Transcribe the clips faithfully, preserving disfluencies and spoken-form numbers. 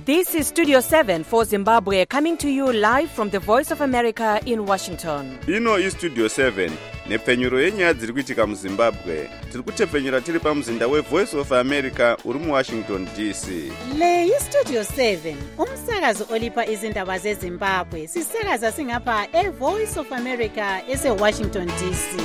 This is Studio seven for Zimbabwe, coming to you live from the Voice of America in Washington. Ino is Studio seven, nepfenyuro yenyaya dziri kuitika muZimbabwe. Tiri kutepfenyura tiri pamuzinda weVoice of America uri muWashington D C. Le is Studio seven, umsakazo olipa izindaba zeZimbabwe. Sisakaza singapha eVoice of America eseWashington D C.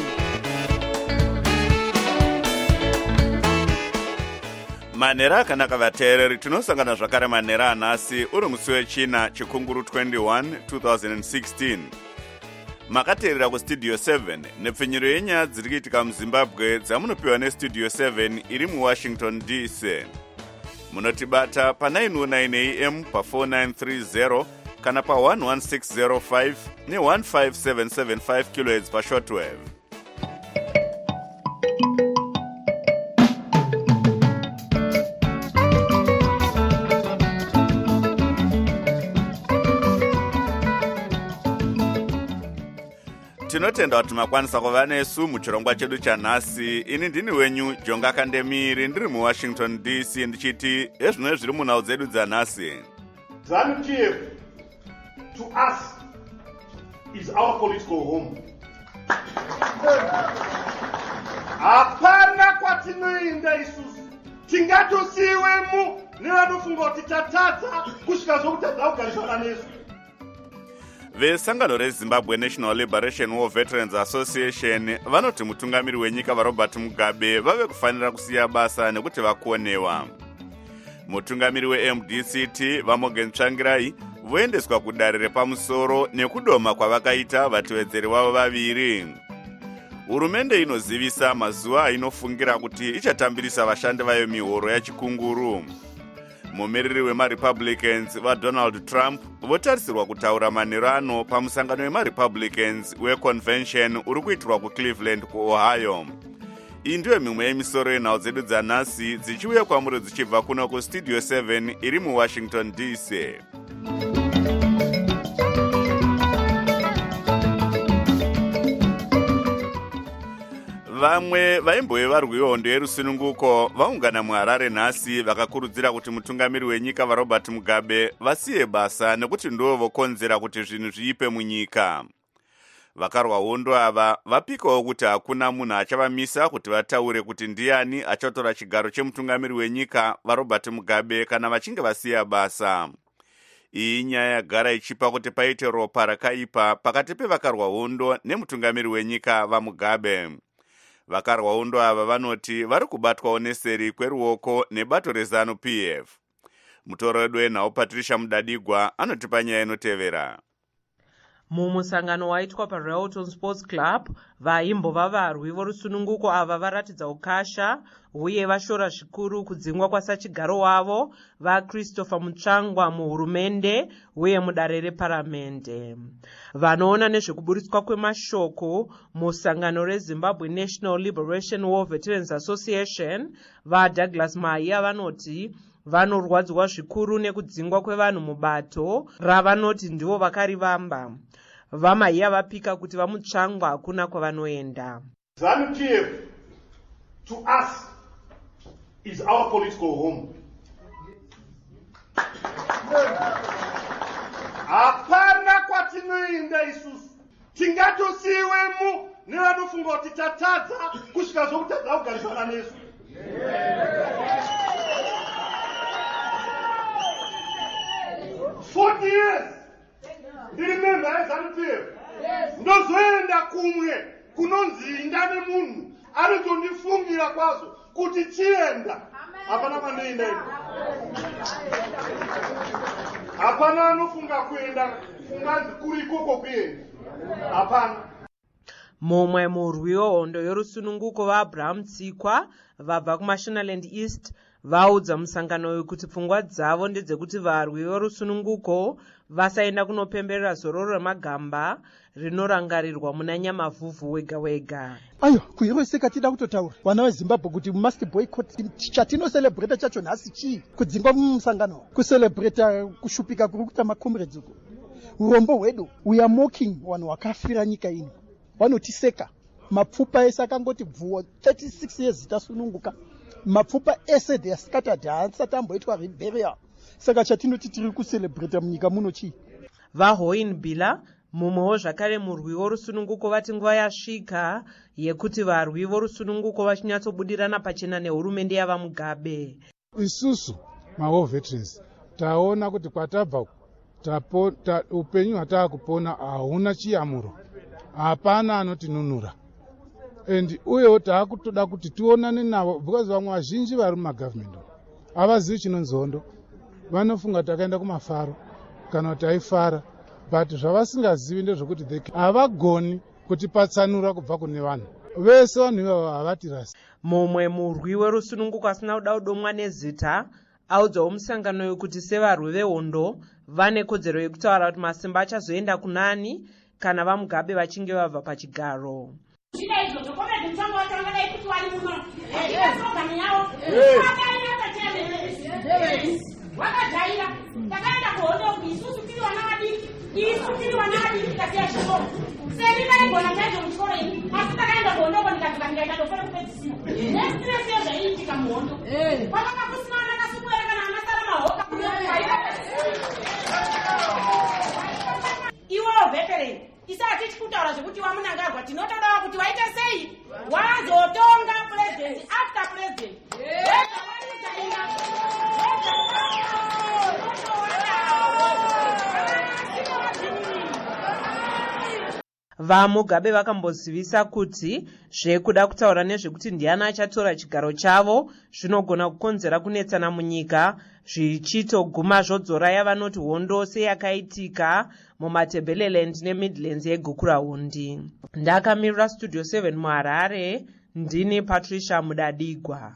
Manera akanaka vateereri, tinosangana zvakare manera anhasi uri musi wechina chikunguru twenty-one twenty sixteen. Makateerera kustudio seven nepfenyuro yenyaya dziri kuitika muZimbabwe dzamunopiwa nestudio seven iri muWashington D C. Munotibata pa nine oh nine A M pa four nine three zero kana pa one one six zero five ne one five seven seven five kilohertz pa shortwave. Tinotenda kuti makwanisa kuva nesu muchirongwa chedu chanhasi. Ini ndini wenyu Jonga Kandemiri, ndiri muWashington D C, ndichiti ezvino zviri munhau dzedu dzanhasi. ZANU-P F to us is our political home. Hapana kwatinoenda isusu tingatosiyiwemo nevanofunga kuti tatadza kusvika zvokutadza kugarisana nesu. Vesangano reZimbabwe National Liberation War Veterans Association vanoti mutungamiri wenyika vaRobert Mugabe vave kufanira kusiya basa nekuti vakonewa. Mutungamiri weM D C T vaMorgan Tsvangirai voendeswa kudare repamusoro nekudoma kwavakaita vatevedzeri vavo vaviri. Hurumende inozivisa mazuva ainofungira kuti ichatambirisa vashandi vayo mihoro yachikunguru. Mumiriri wemaRepublicans vaDonald Trump votarisirwa kutaura manero ano pamusangano wemaRepublicans weconvention uri kuitirwa kuCleveland kuOhio. Iyi ndiyo mimwe yemisoro yenhau dzedu dzanhasi dzichiuya kwamuri dzichibva kuno kustudio seven iri muWashington D C. Vamwe vaimbove varwi vehondo yerusununguko vaungana muHarare nhasi vakakurudzira kuti mutungamiri wenyika vaRobert Mugabe vasiye basa nekuti ndivo vokonzera kuti zvinhu zviipe munyika. Vakarwa hondo ava vapikawo kuti hakuna munhu achavamisa kuti vataure kuti ndiani achatora chigaro chemutungamiri wenyika vaRobert Mugabe kana vachinge vasiya basa. Iyi nyaya yagara ichipa kuti paite ropa rakaipa pakati pevakarwa hondo nemutungamiri wenyika vaMugabe. Vakarwa hondo ava vanoti vari kubatwawo neseri kweruoko nebato reZANU-P F. Mutoro wedu wenhau Patricia Mudadigwa anotipa nyaya inotevera. Mumusangano waitwa paRailton Sports Club, vaimbova varwi vorusununguko ava varatidza ukasha uye vashora zvikuru kudzingwa kwasachigaro wavo vaChristopher Mutsvangwa muhurumende uye mudare reparamende. Vanoona nezvekuburitswa kwemashoko musangano reZimbabwe National Liberation War Veterans Association vaDouglas Maia vanoti vanorwadzwa zvikuru nekudzingwa kwevanhu mubato ravanoti ndivo vakarivamba. VaMaia vapika kuti vaMutsvangwa hakuna kwavanoenda. ZANU-P F to us is our political home. Hapana kwatinoenda isusu tingatosiyiwemo nevanofunga kuti tatadza kusvika zvokutadza kugarisana nesu. forty years ndiri member yeZANU-P F, ndozoenda kumwe kunonzi indane munhu anotondifungira kwazvo kuti chienda. Hapana panoenda ino, hapana anofunga kuenda funganzi kuri ikoko kuenda, hapana. Mumwe murwi wehondo yorusununguko vaAbraham Tsikwa vabva kuMashonaland East vaudza musangano uyu kuti pfungwa dzavo ndedzekuti varwi vorusununguko vasaenda kunopemberera zororo remagamba rinorangarirwa muna Nyamavhuvhu wega wega. Ayo, kuiroiseka tida kutotaura vana veZimbabwe kuti must boycott. Chatinoserebrata chacho nhasi chii? Kudzingwa mumusangano, kuserebrata kushupika kuri kuita macomrades uko. Urombo hwedu, we are mocking vanhu vakafira nyika ino. Vanotiseka. Mapfupa ese akangoti bvuwa thirty-six years tasununguka. Mapfupa ese they are scattered, haasati amboitwa reburial. saka chatinoti tiri kucelebrata munyika muno chii. vahoin bila mumwewo zvakare murwi worusununguko vati nguva yasvika yekuti varwi vorusununguko vachinyatsobudirana pachena nehurumende yava Mugabe. Isusu mawo veterans taona kuti kwatabva ta, upenyu hwataa kupona hauna chiyamuro, hapana anotinunura, and uyewo taakutoda kuti tionane navo because vamwe vazhinji vari mumagavhmendi havazivi chinonzi hondo, vanofunga takaenda kumafaro kana kuti taifara, but zvavasingazivi ndezvokuti havagoni kutipatsanura kubva kune vanhu vese. Vanhu ivavo havatirasi. mumwe murwi werusununguko asina kuda kudomwa nezita audzawo musangano yokuti sevarwi vehondo vane kodzero yekutaura kuti masimba achazoenda kunani kana vaMugabe vachinge vabva pachigaro. Iwo veteran isati chikutaura zvekuti wamunangagwa tinotodawo kuti waita sei wazotonga president after president. vaMugabe vakambozivisa kuti zvekuda kutaura nezvekuti ndiani achatora chigaro chavo zvinogona kukonzera kunetsana munyika, zvichitoguma zvodzoraya vanoti hondo seyakaitika mumatebeleland nemidlands yeGukuraundi. Ndakamirira studio seven muHarare, ndini Patricia Mudadigwa.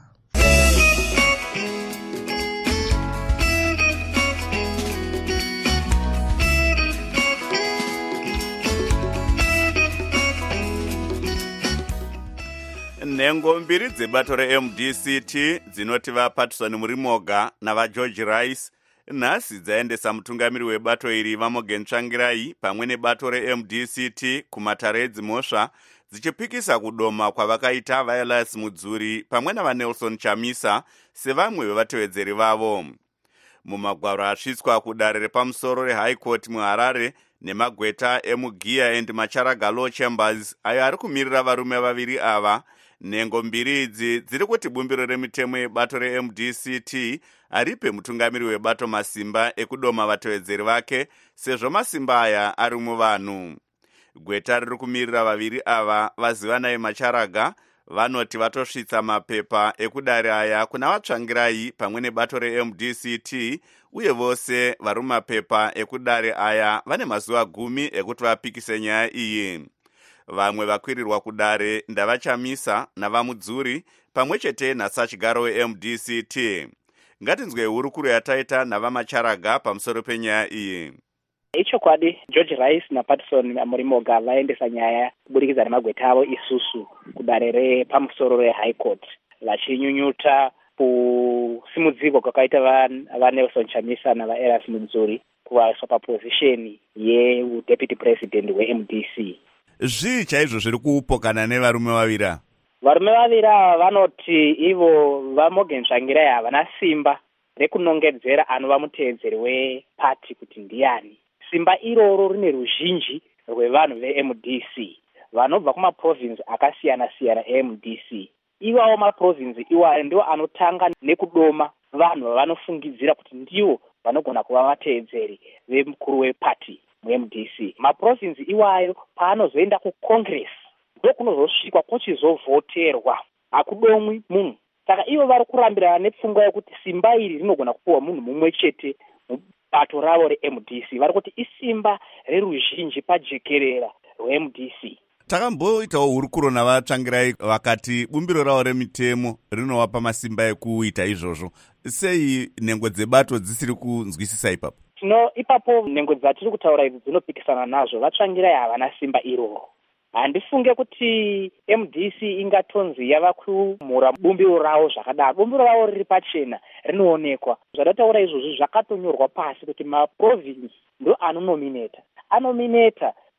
Nhengo mbiri dzebato reM D C T dzinoti vaPatterson Murimoga navaGeorge Rice nhasi dzaendesa mutungamiri webato iri vaMorgan Tsvangirai pamwe nebato reM D C T kumatare edzimhosva dzichipikisa kudoma kwavakaita Violas Mudzuri pamwe navaNelson Chamisa sevamwe vevatevedzeri vavo. Mumagwaro asvitswa kudare repamusoro reHigh Court muHarare nemagweta eMugia and Macharaga Law Chambers ayo ari kumirira varume vaviri ava, nhengo mbiri idzi dziri kuti bumbiro remitemo yebato reM D C T aripe mutungamiri webato masimba ekudoma vatevedzeri vake sezvo masimba aya ari muvanhu. Gweta riri kumirira vaviri ava vazivanai Macharaga vanoti vatosvitsa mapepa ekudare aya kuna vaTsvangirai pamwe nebato reM D C T, uye vose vari mumapepa ekudare aya vane mazuva gumi ekuti vapikise nyaya iyi. Vamwe vakwirirwa kudare ndavaChamisa navaMudzuri pamwe chete nasachigaro weM D C T. Ngatinzwe hurukuro yataita navaMacharaga pamusoro penyaya iyi. Ichokwadi George Rice naPatterson Murimoga vaendesa nyaya kuburikidza nemagweta avo isusu kudare repamusoro reHigh Court vachinyunyuta kusimudzirwa kwakaita vaNelson Chamisa navaEras Mudzuri kuvaiswa paposition yeDeputy President weM D C. Zvii chaizvo zviri kuupokana nevarume vavira? Varume vavira vanoti ivo vaMorgan Tsvangirai havana simba rekunongedzera anova muteedzeri wepati kuti ndiani. Simba iroro rine ruzhinji rwevanhu veM D C vanobva kumaprovince akasiyana siyana eM D C. Iwawo maprovince iwayo ndiwo anotanga nekudoma vanhu vavanofungidzira kuti ndiwo vanogona kuva vateedzeri vemukuru wepati muM D C. Maprovince iwayo paanozoenda kuCongress ndokunozosvikwa kuchizovhoterwa, hakudomwi munhu. Saka ivo vari kurambirana nepfungwa yekuti simba iri rinogona kupiwa munhu mumwe chete mubato ravo reM D C. Vari kuti isimba reruzhinji pajekerera rweM D C. Takamboitawo hurukuro navaTsvangirai vakati bumbiro ravo remitemo rinovapa masimba ekuita izvozvo. Sei nhengo dzebato dzisiri kunzwisisa ipapo? Tino ipapo nhengo dzatiri kutaura idzi dzinopikisana nazvo. vaTsvangirai havana simba iroro. Handifunge kuti M D C ingatonzi yava kumhura bumbiro ravo zvakadaro. Bumbiro ravo riri pachena, rinoonekwa. Zvadataura izvozvi zvakatonyorwa pasi kuti maprovince ndo anonominata. Anominata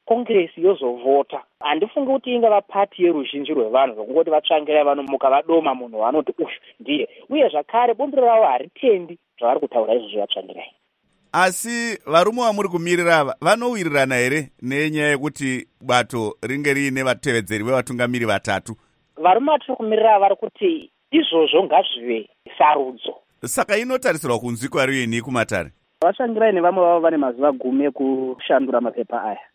kongresi yozovhota. Handifungi kuti ingava pati yeruzhinji rwevanhu zvokungoti vatsvangirai vanhu mukavadoma munhu vanoti uyu ndiye. Uye zvakare bumbiro ravo haritendi zvavari kutaura izvozvo vatsvangirai. Asi varume vamuri kumirira ava vanowirirana here nenyaya yekuti bato ringe riine vatevedzeri vevatungamiri vatatu? Varume vatiri kumirira vari kuti izvozvo ngazvive sarudzo. Saka inotarisirwa kunzi kwariini kumatare? Vatsvangirai nevamwe vavo vane mazuva gumi ekushandura mapepa aya.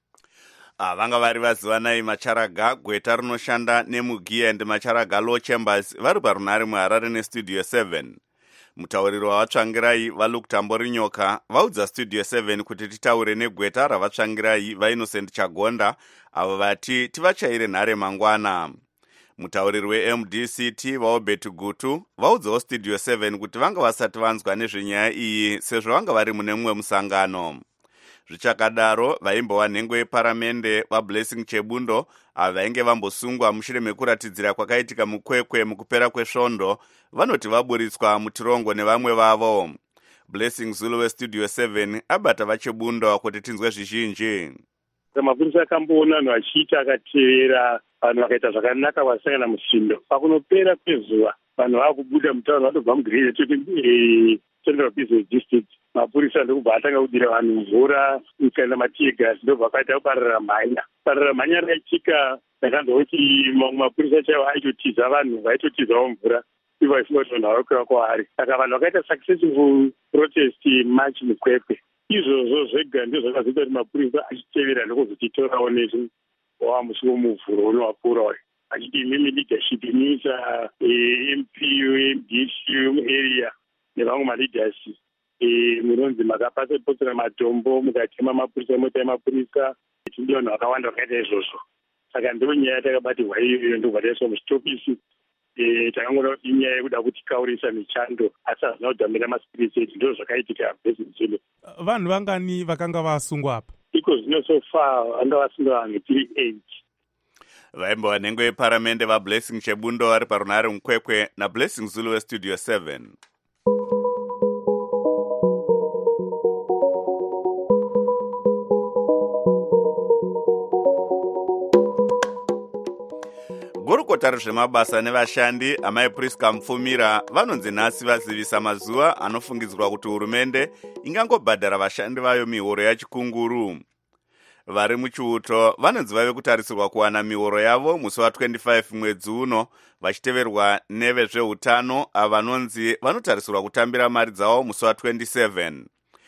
Ah, vanga vari vazivanai Macharaga, Gweta rinoshanda nemugiya and Macharaga Law Chambers vari parunhare muHarare nestudio seven. Mutauriro wavatsvangirai vaLukutambori Nyoka vaudza studio seven kuti titaure neGweta ravatsvangirai vaInnocent Chagonda avo vati tivachaire nhare mangwana. Mutauriri weM D C T vaObert Gutu vaudzawo studio seven kuti vanga vasati vanzwa nezvenyaya iyi sezvo vanga vari mune mumwe musangano. Zvichakadaro vaimbova nhengo yeparamende vaBlessing Chebundo avo vainge vambosungwa mushure mekuratidzira kwakaitika mukwekwe mukupera kwesvondo vanoti vaburitswa mutirongo nevamwe vavo. Blessing Zulu westudio seven abata vaChebundo kuti tinzwe zvizhinji. Mapurisa akamboona vanhu vachiita akatevera vanhu vakaita zvakanaka vasangana musindo. Pakunopera kwezuva vanhu vakubuda mutauro vatobva mugiriri Central Business District. Mapurisa ndokubva atanga kudira vanhu mvura ikaenda matigas ndobva akaita kuparira mhanya. Parira mhanya rakaitika ndakanzwa kuti mamwe mapurisa chaivo aitotiza vanhu vaitotizawo mvura ivo vaifunga kuti vanhu varokweva kwavari. Saka vanhu vakaita successful protest march mukwekwe. Izvozvo zvega ndizvo zvakazoita kuti mapurisa achitevera ndokuzochitorawo nezvi wamusi womuvhuro unowapfuura uyu achiti imimi leadership inoisa M P M D C area nevamwe maleaders munonzi makapasa potsera matombo mukatema mapurisa mota yemapurisa tindi vanhu vakawanda vakaita izvozvo. Saka ndo nyaya yatakabatirwa iyoyo ndobva taiswa muchitopisi. Takangoda kuti inyaya yekuda kuti kaurisa michando asi hazina kudhamira maspirits edu ndo zvakaitika bhezizilo. Vanhu vangani vakanga vasungwa apa? Iko zvino so far vanga vasungwa vanhu three eight. Vaimbova nhengo yeparamende vaBlessing Chebundo vari parunhare mukwekwe naBlessing Zulu westudio seven. Gurukota rezvemabasa nevashandi amai Priska Mupfumira vanonzi nhasi vazivisa mazuva anofungidzirwa kuti hurumende ingangobhadhara vashandi vayo mihoro yachikunguru. Vari muchiuto vanonzi vave kutarisirwa kuwana mihoro yavo musi wa25 mwedzi uno vachiteverwa nevezveutano avo vanonzi vanotarisirwa kutambira mari dzavo musi wa27.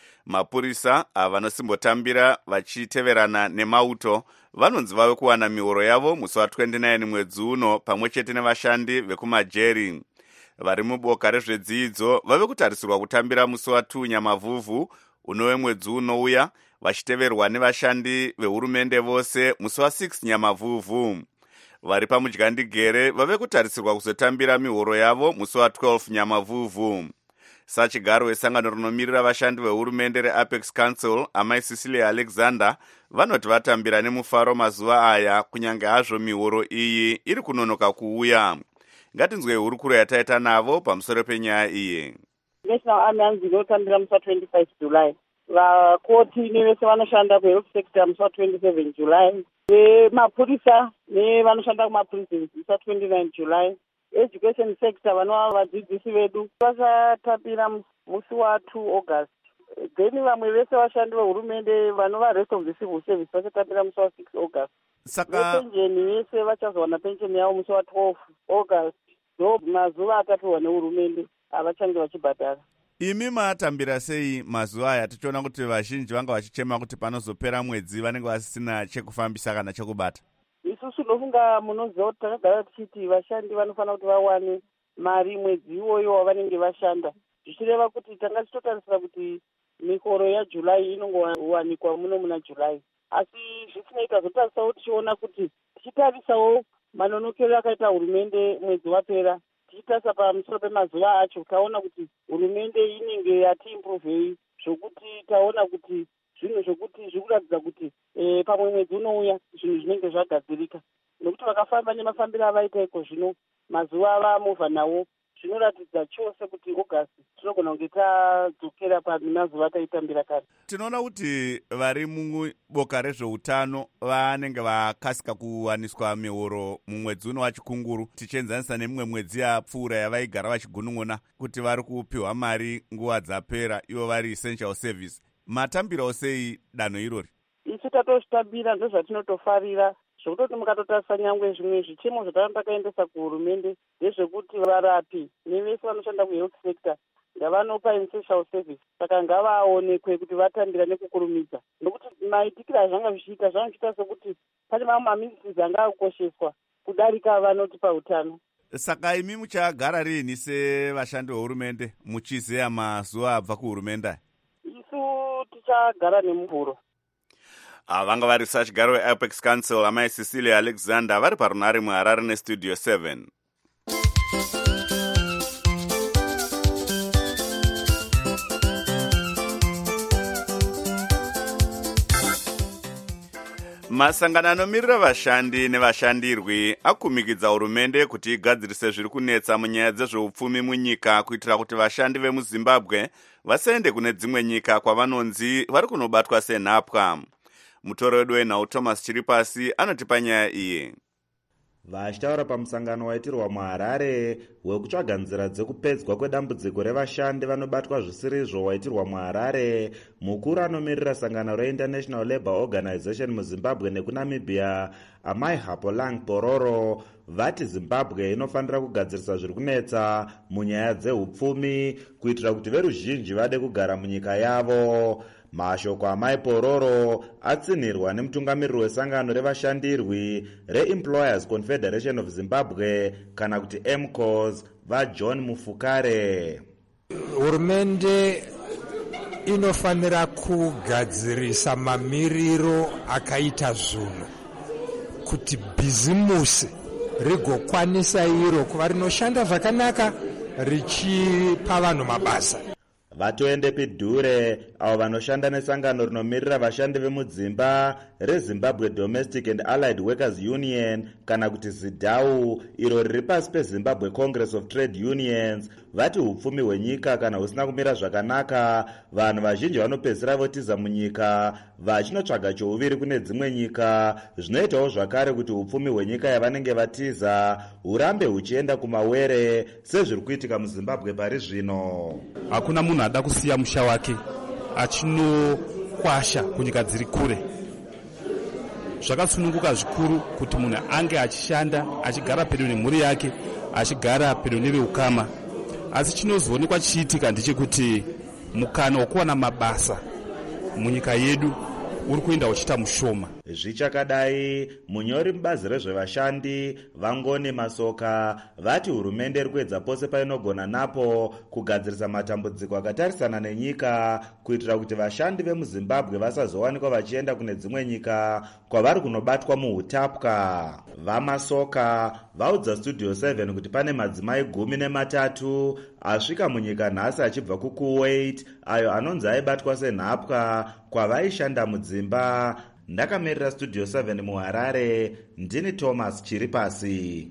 Mapurisa avo vanosimbotambira vachiteverana nemauto vanonzi vave kuwana mihoro yavo musi wa29 mwedzi uno pamwe chete nevashandi vekumajeri. Vari muboka rezvedzidzo vave kutarisirwa kutambira musi wa2 Nyamavhuvhu unove mwedzi unouya vachiteverwa nevashandi vehurumende vose musi wa6 Nyamavhuvhu. Vari pamudyandigere vave kutarisirwa kuzotambira mihoro yavo musi wa12 Nyamavhuvhu. Sachigaro wesangano rinomirira vashandi vehurumende reApex Council amai Cecilia Alexander vanoti vatambira nemufaro mazuva aya kunyange hazvo mihoro iyi iri kunonoka kuuya. Ngatinzwe hurukuro yataita navo pamusoro penyaya iyi. National Army hanzi inotambira musi wa25 July. Vakoti nevese vanoshanda kuhealth sector musi wa27 July. Vemapurisa nevanoshanda kumaprisons musi wa29 July. Education sector vanova vadzidzisi vedu vachatambira musi wa2 August. Then vamwe vese vashandi vehurumende vanova rest of the civil service vachatambira musi wa6 August. Saka pensheni vese vachazowana pensheni yavo musi wa12 August. Ndo mazuva akapiwa nehurumende avachange vachibhadhara. Imi matambira sei mazuva aya tichiona kuti vazhinji vanga vachichema kuti panozopera mwedzi vanenge vasina chekufambisa kana chekubata? Isusu ndofunga munoziva kuti takagara tichiti vashandi vanofanira kuti vawane mari mwedzi iwoyo wavanenge vashanda. Zvichireva kuti tanga tichitotarisira kuti mihoro yaJuly inongowanikwa muno muna July. Asi zvisinoita zotarisa tichiona kuti tichitarisawo manonokero akaita hurumende mwedzi wapera. Tichitarisa pamusoro pemazuva acho taona kuti hurumende inenge yatiimprovei zvokuti taona kuti zvinhu zvokuti zviri kuratidza kuti e, pamwe mwedzi unouya zvinhu zvinenge zvagadzirika. Nokuti vakafamba nemafambiro avaita iko zvino mazuva avamovha nawo zvinoratidza chose kuti August tinogona kunge tadzokera pamazuva taitambira kare. Tinoona kuti vari muboka rezveutano vanenge vakasika kuwaniswa mihoro mumwedzi uno wachikunguru, tichienzanisa nemimwe mwedzi yapfuura yavaigara vachigunun'una kuti vari kupiwa mari nguva dzapera ivo vari essential service. Matambirawo sei danho irori? Isu tatozvitambira ndozvatinotofarira, zvekutoti mukatotarisa nyangwe zvimwe zvichemo zvatanga takaendesa kuhurumende ndezvekuti varapi nevese vanoshanda kuhealth sector ngavanopa essential service, saka ngavaonekwe kuti vatambira nekukurumidza, nokuti maitikiro azvanga zvichiita zvanochiita sekuti pane mamwe maministries anga akukosheswa kudarika vanoti pautano. Saka imi muchagara rini sevashandi vehurumende muchizeya mazuva abva kuhurumende? Isu tichagara nemuvhuro. Vanga vari sachigaro weApex Council amai Cecilia Alexander vari parunare muHarare nestudio seven. Masangano anomirira vashandi nevashandirwi akumikidza hurumende kuti igadzirise zviri kunetsa munyaya dzezveupfumi munyika kuitira kuti vashandi vemuZimbabwe vasaende kune dzimwe nyika kwavanonzi vari kunobatwa senhapwa. Mutoro wedu wenhau Thomas Chiripasi anotipa nyaya iyi. Vachitaura pamusangano waitirwa muHarare wekutsvaga nzira dzekupedzwa kwedambudziko revashandi vanobatwa zvisirizvo waitirwa muHarare, mukuru anomirira sangano reInternational Labour Organization muZimbabwe nekunamibia amai Hapolang Pororo vati Zimbabwe inofanira kugadzirisa zviri kunetsa munyaya dzeupfumi kuitira kuti veruzhinji vade kugara munyika yavo. Mashoko amai Pororo atsinirwa nemutungamiriri wesangano revashandirwi reEmployers Confederation of Zimbabwe kana kuti M C O S vaJohn Mufukare. Hurumende inofanira kugadzirisa mamiriro akaita zvinhu kuti bhizimusi rigokwanisa iro kuva rinoshanda zvakanaka richipa vanhu mabasa. Vatoende Pidhure avo vanoshanda nesangano rinomirira vashandi vemudzimba reZimbabwe Domestic and Allied Workers Union kana kuti ZIDAU iro riri pasi peZimbabwe Congress of Trade Unions vati upfumi hwenyika kana husina kumira zvakanaka, vanhu vazhinji vanopedzisira votiza munyika vachinotsvaga chouviri kune dzimwe nyika. Zvinoitawo zvakare kuti upfumi hwenyika yavanenge vatiza hurambe huchienda kumawere sezviri kuitika muZimbabwe pari zvino. Hakuna munhu ada kusiya musha wake achinokwasha kunyika dziri kure. Zvakasununguka zvikuru kuti munhu ange achishanda achigara pedo nemhuri yake achigara pedo neveukama, asi chinozoonekwa chiitika ndechekuti mukana wokuwana mabasa munyika yedu uri kuenda uchita mushoma. Zvichakadai, munyori mubazi rezvevashandi Vangoni Masoka vati hurumende iri kuedza pose painogona napo kugadzirisa matambudziko akatarisana nenyika kuitira kuti vashandi vemuZimbabwe vasazowanikwa vachienda kune dzimwe nyika kwavari kunobatwa muhutapwa. VaMasoka vaudza studio seven kuti pane madzimai gumi nematatu asvika munyika nhasi achibva kuKuwait ayo anonzi aibatwa senhapwa kwavaishanda mudzimba. Ndakamirira studio seven muHarare, ndini Thomas Chiripasi.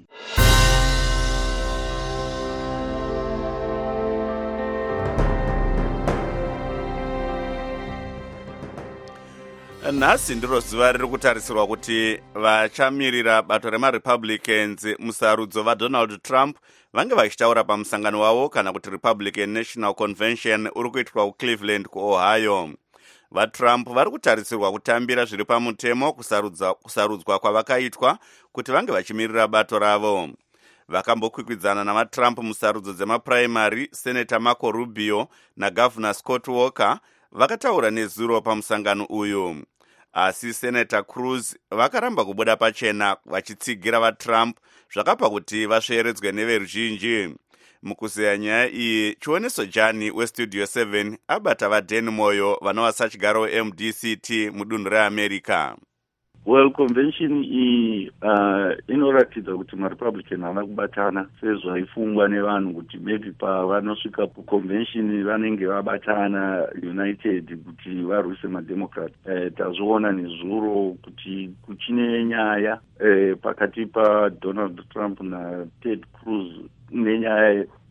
Nhasi ndiro zuva riri kutarisirwa kuti vachamirira bato remaRepublicans musarudzo vaDonald Trump vange vachitaura pamusangano wavo kana kuti Republican National Convention uri kuitwa kuCleveland kuOhio. VaTrump vari kutarisirwa kutambira zviri pamutemo kusarudzwa kwavakaitwa kuti vange vachimirira bato ravo. Vakambokwikwidzana navaTrump musarudzo dzemapuraimari Senator Marco Rubio naGavana Scott Walker vakataura nezuro pamusangano uyu. Asi Senator Cruz vakaramba kubuda pachena vachitsigira vaTrump zvakapa kuti vasveeredzwe neveruzhinji. Mukuzeya nyaya iyi, Chioneso Jani westudio seven abata vaDen Moyo vanova sachigaro weM D C T mudunhu reAmerica. Well, convention iyi uh, inoratidza kuti maRepublican havana kubatana sezvaifungwa nevanhu kuti maybe pavanosvika kuconvention vanenge vabatana united kuti varwise maDemocrat. Uh, tazviona nezuro kuti kuchine nyaya uh, pakati paDonald Trump naTed Cruz nenyaya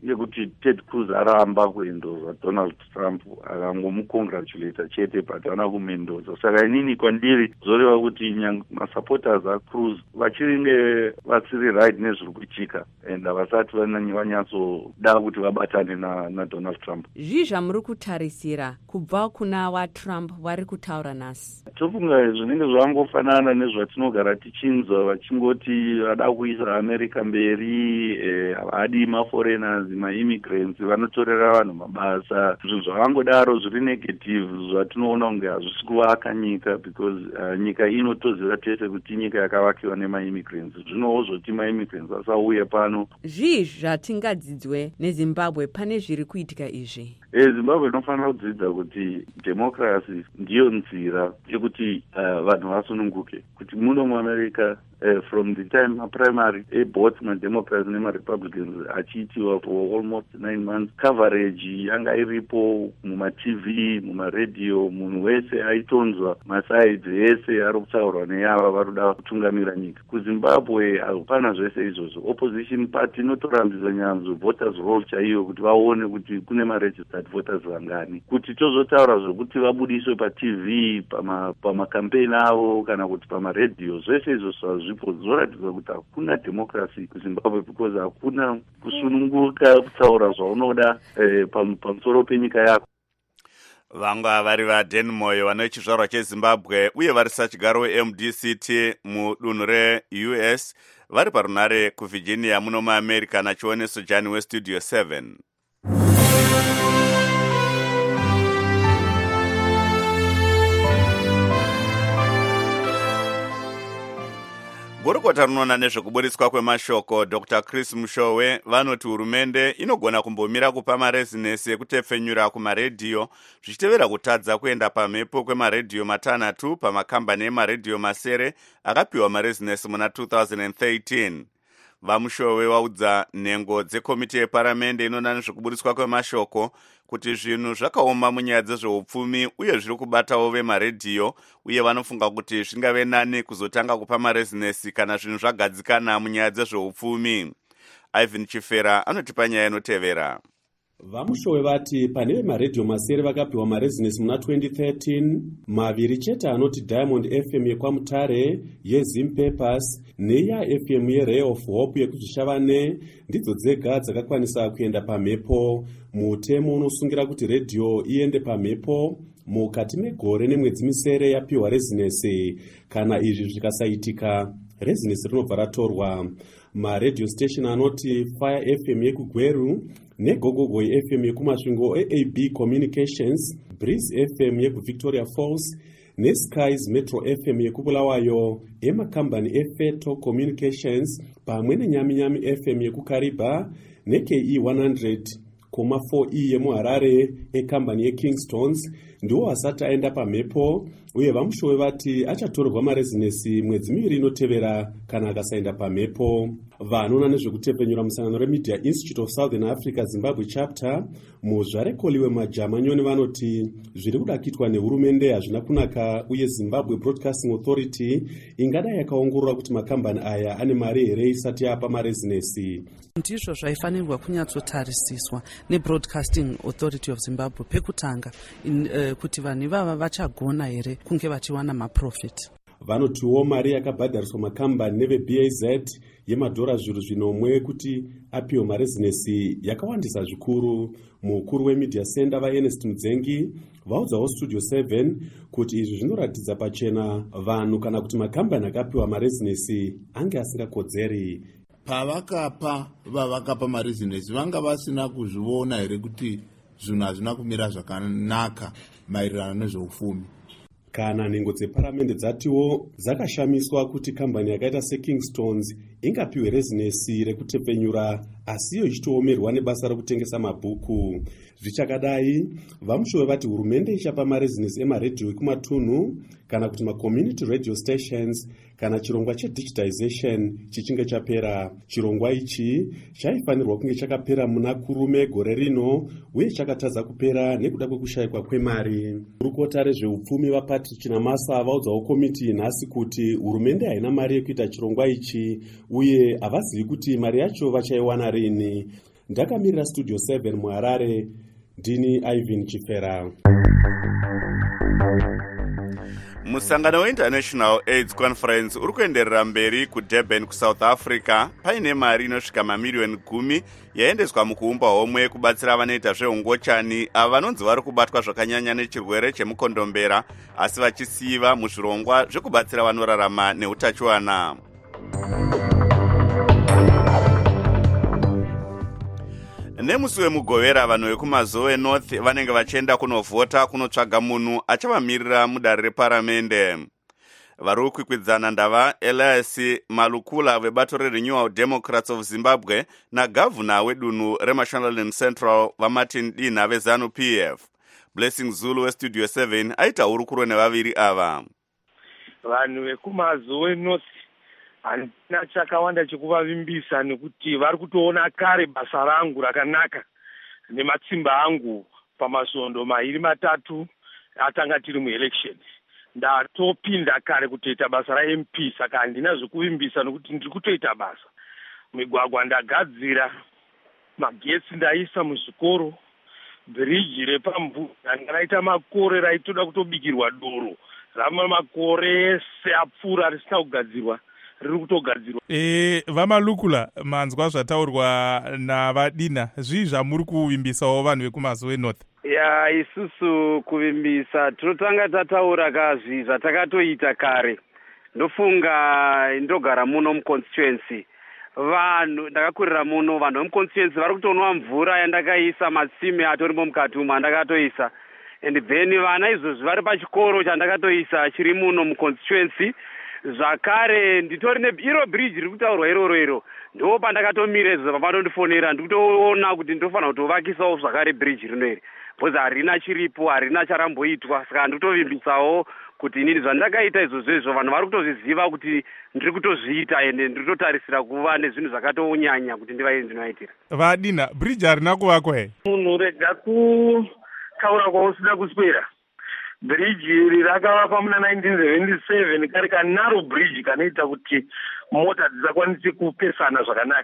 ngekuti Ted Cruz aramba kuendorwa Donald Trump akangomukongratulata chete but haana kumendoza. Saka inini kwandiri zoreva kuti masupporters aCruz vachiringe vasiri right nezviri kuitika and havasati vanyatsoda kuti vabatane na, na Donald Trump. Zvii zvamuri kutarisira kubva kuna waTrump vari kutaura nhasi? Tofunga zvinenge zvangofanana nezvatinogara tichinzwa vachingoti vada kuisa America mberi, havadi eh, maforeigners, maimmigrants vanotorera vanhu mabasa. Zvinhu zvavangodaro zviri negative zvatinoona kunge hazvisi kuvaka nyika because uh, nyika inotoziva tese kuti nyika yakavakiwa nemaimmigrants. Zvinowo zvoti maimmigrants vasauya pano. Zvii zvatingadzidzwe neZimbabwe pane zviri kuitika izvi? E, Zimbabwe inofanira kudzidza kuti democracy ndiyo nzira yekuti uh, vanhu vasununguke. Kuti muno muAmerica uh, from the time maprimary eboth mademocrats nemarepublicans achiitiwa for almost nine months, coverage yanga iripo mumatv, mumaradio, munhu wese aitonzwa masides ese ari kutaurwa neyava varuda kutungamira nyika. KuZimbabwe hapana zvese izvozvo. Opposition party inotorambisa nyanzvu voters roll chaiyo kuti vaone kuti kune maregistered voters vangani. Kuti tozotaura zvokuti vabudiswe patv, pamakampeni avo kana kuti pamaradio, zvese izvozvo hazvipo. Zvoratidza kuti hakuna democracy kuZimbabwe because hakuna kusununguka kutaura zvaunoda eh, pamusoro penyika yako. Vanga vari vaDan Moyo vane chizvarwa cheZimbabwe uye vari sachigaro weM D C T mudunhu reU S vari parunare kuVirginia muno muAmerica nachioneso Jani weStudio seven. Gurukota runoona nezvekuburiswa kwemashoko Doctor Chris Mushowe vanoti hurumende inogona kumbomira kupa marezinesi ekutepfenyura kumaredhiyo zvichitevera kutadza kuenda pamhepo kwemaredhiyo matanhatu pamakambani emaredhiyo masere akapiwa marezinesi muna two thousand thirteen. VaMushowe vaudza nhengo dzekomiti yeparamende inoona nezvekuburiswa kwemashoko kuti zvinhu zvakaoma munyaya dzezveupfumi uye zviri kubatawo vemaredhiyo uye vanofunga kuti zvingave nani kuzotanga kupa marezinesi kana zvinhu zvagadzikana munyaya dzezveupfumi. Ivan Chifera anotipa nyaya inotevera. VaMushowe vati pane vemaredhiyo masere vakapiwa marezinesi muna twenty thirteen, maviri chete anoti Diamond F M yeKwamutare, yeZim Papers neyaF M yeRay of Hope yekuzvishavane ndidzo dzega dzakakwanisa kuenda pamhepo. Mutemo unosungira kuti redhiyo iende pamhepo mukati megore nemwedzi misere yapiwa rezinesi. Kana izvi zvikasaitika, rezinesi rinobva ratorwa. MaRadio station anoti Fire F M yekuGweru neGogogoi F M yekumasvingo eA B Communications, Breeze F M yekuVictoria Falls neSkies Metro F M yekubulawayo, emakambani eFeto Communications pamwe neNyaminyami F M yekuKariba neK E one hundred koma four E yemuHarare ekambani yeKingstons ndiwo asati aenda pamhepo uye VaMushowe vati achatorerwa marezinesi mwedzi miviri inotevera kana akasaenda pamhepo. Vanoona nezvekutepfenyura musangano reMedia Institute of Southern Africa Zimbabwe chapter muzvarekoliwe Majamanyoni vanoti zviri kuda kuitwa nehurumende hazvina kunaka uye Zimbabwe Broadcasting Authority ingadai yakaongorora kuti makambani aya ane mari here isati yapa marezinesi. Ndizvo zvaifanirwa kunyatsotarisiswa neBroadcasting Authority of Zimbabwe pekutanga in, uh, kuti vanhu ivava vachagona here kunge vachiwana maprofit. Vanotiwo mari yakabhadhariswa makambani neveB A Z yemadhora zviru zvinomwe kuti apiwe marezinesi yakawandisa zvikuru. Mukuru weMedia Center vaErnest Mudzengi vaudzawo Studio seven kuti izvi zvinoratidza pachena vanhu kana kuti makambani akapiwa marezinesi ange asingakodzeri. Pavakapa vavakapa marezinesi vanga vasina kuzviona here kuti zvinhu hazvina kumira zvakanaka maererano nezveupfumi. Kana nhengo dzeparamende dzatiwo dzakashamiswa kuti kambani yakaita seKingstons ingapiwe rezinesi rekutepfenyura asiyo ichitoomerwa nebasa rekutengesa mabhuku. Zvichakadai, VaMushowe vati hurumende ichapa marezinesi emaredhiyo ekumatunhu kana kuti macommunity radio stations kana chirongwa chedigitization chichinge chapera. Chirongwa ichi chaifanirwa kunge chakapera muna kurume gore rino uye chakatadza kupera nekuda kwekushayikwa kwemari. Gurukota rezveupfumi vaPatrick Namasa vaudzawo komiti nhasi kuti hurumende haina mari yekuita chirongwa ichi uye havazivi kuti mari yacho vachaiwana rini. ndakamirira studio seven muharare ndini Ivan Chifera. musangano weInternational AIDS Conference uri kuenderera mberi kuDurban kuSouth Africa paine mari inosvika mamiriyoni gumi yaendeswa mukuumba homwe kubatsira vanoita zveungochani ava vanonzi vari kubatwa zvakanyanya nechirwere chemukondombera asi vachisiva muzvirongwa zvekubatsira vanorarama neutachiwana. nemusi wemugovera vanhu vekumazowe north vanenge vachienda kunovhota kunotsvaga munhu achavamirira mudare reparamende. vari kukwikwidzana ndava Elias Malukula vebato reRenewal Democrats of Zimbabwe nagavhuna wedunhu reMashonaland Central vaMartin Dina veZanu P F. Blessing Zulu weStudio seven aita hurukuro nevaviri ava. vanhu vekumazowe north handina chakawanda chekuvavimbisa nekuti vari kutoona kare basa rangu rakanaka nematsimba angu pamasvondo mairi matatu atanga tiri muelection. ndatopinda kare kutoita basa raM P saka handina zvekuvimbisa nekuti ndiri kutoita basa. migwagwa ndagadzira, magetsi ndaisa muzvikoro, bhiriji repamvura ranga raita makore raitoda kutobikirwa doro rama makore ese apfuura risina kugadzirwa riri kutogadzirwa. E, vamalukula manzwa zvataurwa navadina zvii zvamuri kuvimbisawo vanhu vekumazowe north? ya isusu kuvimbisa tinotanga tataura kazvi zvatakatoita kare. ndofunga ndogara muno muconstituency vanhu ndakakurira muno vanhu vemuconstituency vari kutonwa mvura yandakaisa matsime atorimo mukati umo andakatoisa and then vana izvozvi vari pachikoro chandakatoisa chiri muno muconstituency. zvakare nditori neiro bridge riri kutaurwa iroro iro ndo pandakatomira izvo pavanondifonera ndikutoona kuti ndofanira kutovakisawo zvakare bridge rino iri bcause harina chiripo harina charamboitwa saka ndikutovimbisawo kuti inini zvandakaita izvozvo izvo vanhu vari kutozviziva kuti ndiri kutozviita ende ndiri kutotarisira kuva nezvinhu zvakatonyanya kuti ndiva ndinoaitira. vadina bridge harina kuvakwa here? munhu rega kutaura kwausida kuswera. bridge iri rakavakwa muna nineteen seventy-seven kari kanaro bridge kanoita kuti mota dzisakwanisi kupesana zvakanaka.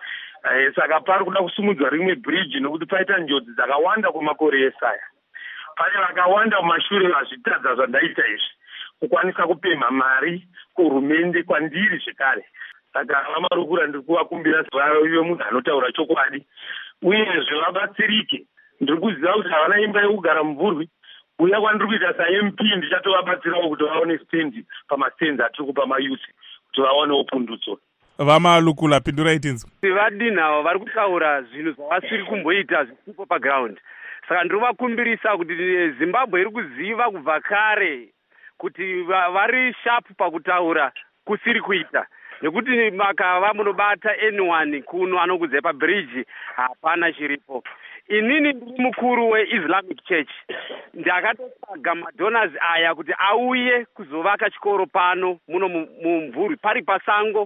E, saka pari kuda kusumudzwa rimwe bridge nokuti paita njodzi dzakawanda kumakore esaya. pane vakawanda mumashure vazvitadza zvandaita izvi kukwanisa kupemha mari kuhurumende kwandiri zvekare. saka vamarukura ndiri kuvakumbira ive munhu anotaura chokwadi uyezve vabatsirike. ndiri kuziva kuti havana imba yekugara mumvurwi. uya kwandiri kuita saM P ndichatovabatsirawo kuti vaone stendi pamastenzi atiri kupa mayusi kuti vaonewo pundutso. vamalukula pindurai tinzwa. vadinavo vari kutaura zvinhu zvavasiri kumboita zvisipo paground. saka ndiri kuvakumbirisa kuti Zimbabwe iri kuziva kubva kare kuti vari shapu pakutaura kusiri kuita. nekuti makava munobata anyone kuno anokudze pabridge hapana chiripo. inini ndiri mukuru weIslamic Church ndakatotsvaga madonors aya kuti auye kuzovaka chikoro pano muno mumvurwi pari pasango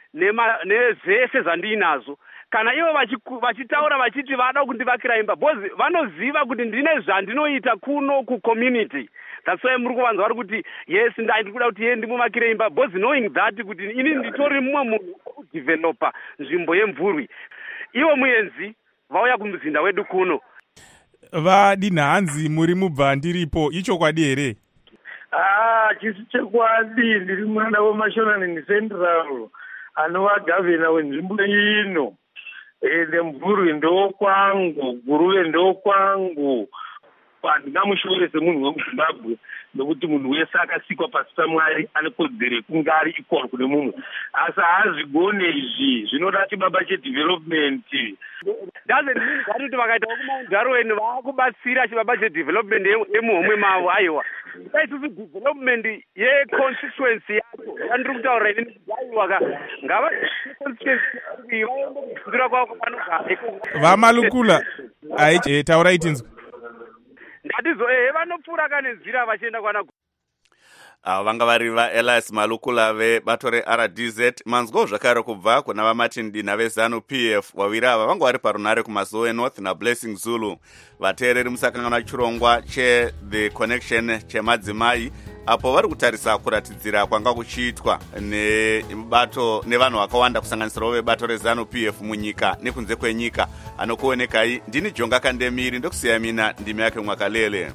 nezvese zvandinazo. kana ivo vachitaura vachiti vada kundivakira imba bhozi vanoziva kuti ndine zvandinoita kuno kucommunity. that's why muri kuvanza vari kuti yes ndiri kuda kuti ye ndimuvakire imba bhozi knowing that kuti ini nditori mumwe munhu kudevelopa nzvimbo yemvurwi. ivo muenzi vauya kumuzinda wedu kuno. vadina hanzi muri mubva ndiripo ichokwadi here? ah chisi chekwadi. ndiri mwana weMashonaland Central anova gavhena wenzvimbo ino. ende mvurwi ndokwangu, guruve ndokwangu. handingamushore semunhu wemuzimbabwe nokuti munhu wese akasikwa pasi paMwari ane kodzero yekunge ari equal kune mumwe. asi haazvigone izvi zvinoda chibaba chedevelopment. doesn't mean kuti vakaitawo kumaundarweni vaakubatsira chibaba chedevelopment yemuhomwe mavo. aiwa isusu development yeconstituency yacho yandiri kutaura ini aiwa ngava constituency vaende kufundira kwavo kwavanogara. vamalukula aiche taurai tinzwa. ndatizo ehe vanopfuura kanenzira vachienda kwana. avo vanga vari vaElias Malukula vebato reR D Z. manzwawo zvakare kubva kuna vaMartin Dina veZanu P F. waviri ava vanga vari parunare kumazowe north naBlessing Zulu. vateereri musakanganwa chirongwa cheThe Connection chemadzimai apo vari kutarisa kuratidzira kwanga kuchiitwa nebato nevanhu vakawanda kusanganisirawo vebato rezanu P F munyika nekunze kwenyika. Anokuonekai ndini Jonga Kandemiri, ndokusiya mina ndimi yake Mwakalele.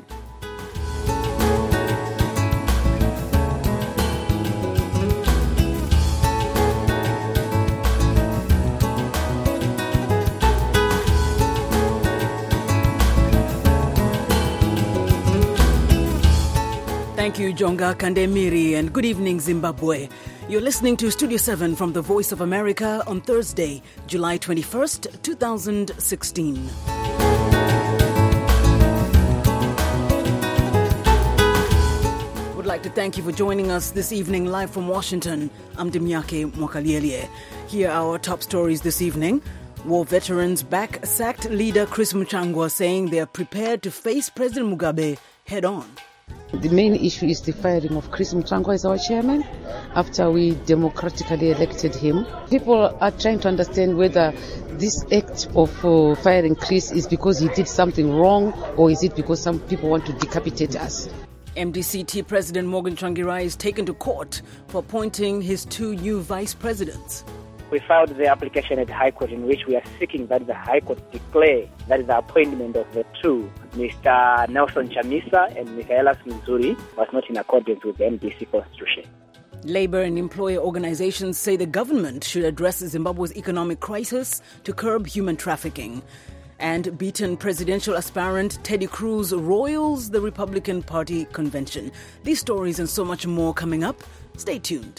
Thank you, Jonga Kandemiri, and good evening, Zimbabwe. You're listening to Studio seven from the Voice of America on Thursday, July twenty-first, twenty sixteen. Would like to thank you for joining us this evening live from Washington. I'm Dimyake Mwakaliele. Here are our top stories this evening. War veterans back sacked leader Chris Muchangwa, saying they are prepared to face President Mugabe head on. The main issue is the firing of Chris Muchangwa as our chairman after we democratically elected him. People are trying to understand whether this act of uh, firing Chris is because he did something wrong or is it because some people want to decapitate us. M D C T President Morgan Tsvangirai is taken to court for appointing his two new vice presidents. We filed the application at High Court in which we are seeking that the High Court declare that the appointment of the two, Mister Nelson Chamisa and Michaelas Mzuri, was not in accordance with the M D C Constitution. Labour and employer organizations say the government should address Zimbabwe's economic crisis to curb human trafficking. And beaten presidential aspirant Teddy Cruz roils the Republican Party convention. These stories and so much more coming up. Stay tuned.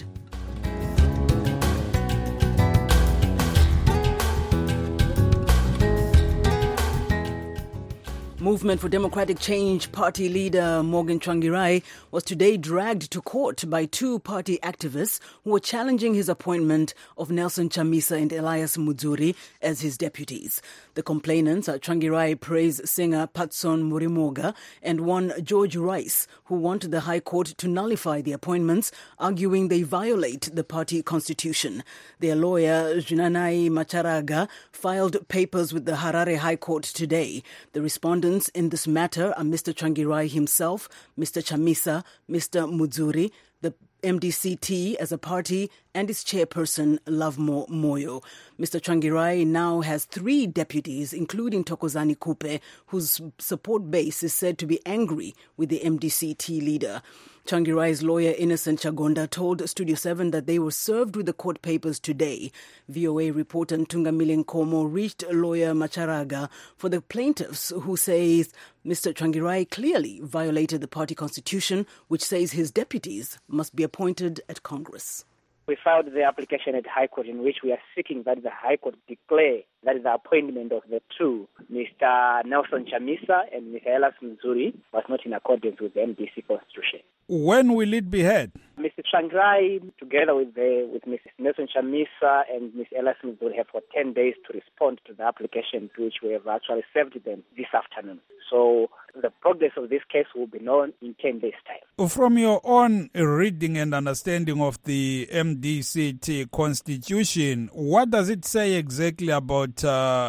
Movement for Democratic Change Party leader Morgan Tsvangirai was today dragged to court by two party activists who were challenging his appointment of Nelson Chamisa and Elias Mudzuri as his deputies. The complainants are Tsvangirai praise singer Patson Murimoga and one George Rice, who want the High Court to nullify the appointments, arguing they violate the party constitution. Their lawyer, Junanai Macharaga, filed papers with the Harare High Court today. The respondents in this matter are Mister Tsvangirai himself, Mister Chamisa, Mister Mudzuri, the M D C T as a party, and its chairperson, Lovemore Moyo. Mister Tsvangirai now has three deputies, including Thokozani Kupe, whose support base is said to be angry with the M D C T leader. Tsvangirai's lawyer, Innocent Chagonda, told Studio seven that they were served with the court papers today. V O A reporter Ntungamile Nkomo reached lawyer Macharaga for the plaintiffs, who says Mister Tsvangirai clearly violated the party constitution, which says his deputies must be appointed at Congress. We filed the application at High Court in which we are seeking that the High Court declare that the appointment of the two, Mister Nelson Chamisa and Michaelas Mzuri, was not in accordance with the M D C Constitution. When will it be heard? Mister Tsvangirai, together with the, with Missus Nelson Chamisa and Miz Elias Mzuri, have for ten days to respond to the application, to which we have actually served them this afternoon. So the progress of this case will be known in ten days' time. From your own reading and understanding of the M D C T Constitution, what does it say exactly about uh,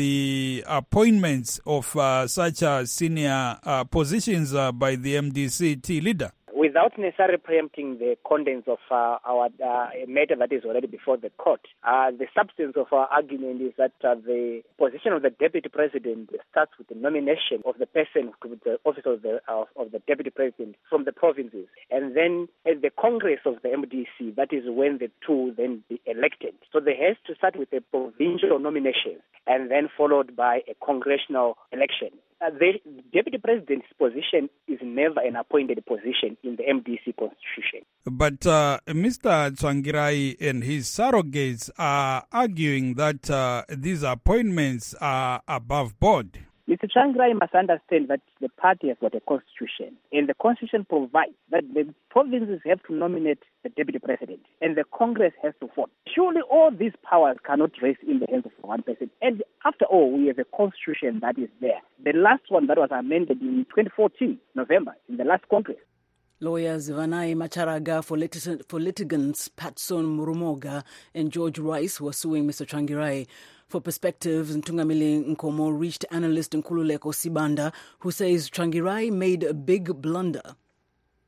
the appointments of uh, such uh, senior uh, positions uh, by the M D C T leader? Without necessarily preempting the contents of uh, our uh, matter that is already before the court, uh, the substance of our argument is that uh, the position of the deputy president starts with the nomination of the person to the office of the, uh, of the deputy president from the provinces. And then at the Congress of the M D C, that is when the two then be elected. So there has to start with a provincial nomination and then followed by a congressional election. Uh, the deputy president's position is never an appointed position in the M D C Constitution. But uh, Mister Tsvangirai and his surrogates are arguing that uh, these appointments are above board. Mister Tsvangirai must understand that the party has got a constitution, and the constitution provides that the provinces have to nominate the deputy president, and the Congress has to vote. Surely all these powers cannot rest in the hands of one person. And after all, we have a constitution that is there. The last one that was amended in twenty fourteen, November, in the last Congress. Lawyers Vanai Macharaga for, lit- for litigants Patson Murumoga and George Rice were suing Mister Tsvangirai. For Perspectives, Ntungamile Nkomo reached analyst Nkululeko Sibanda, who says Tsvangirai made a big blunder.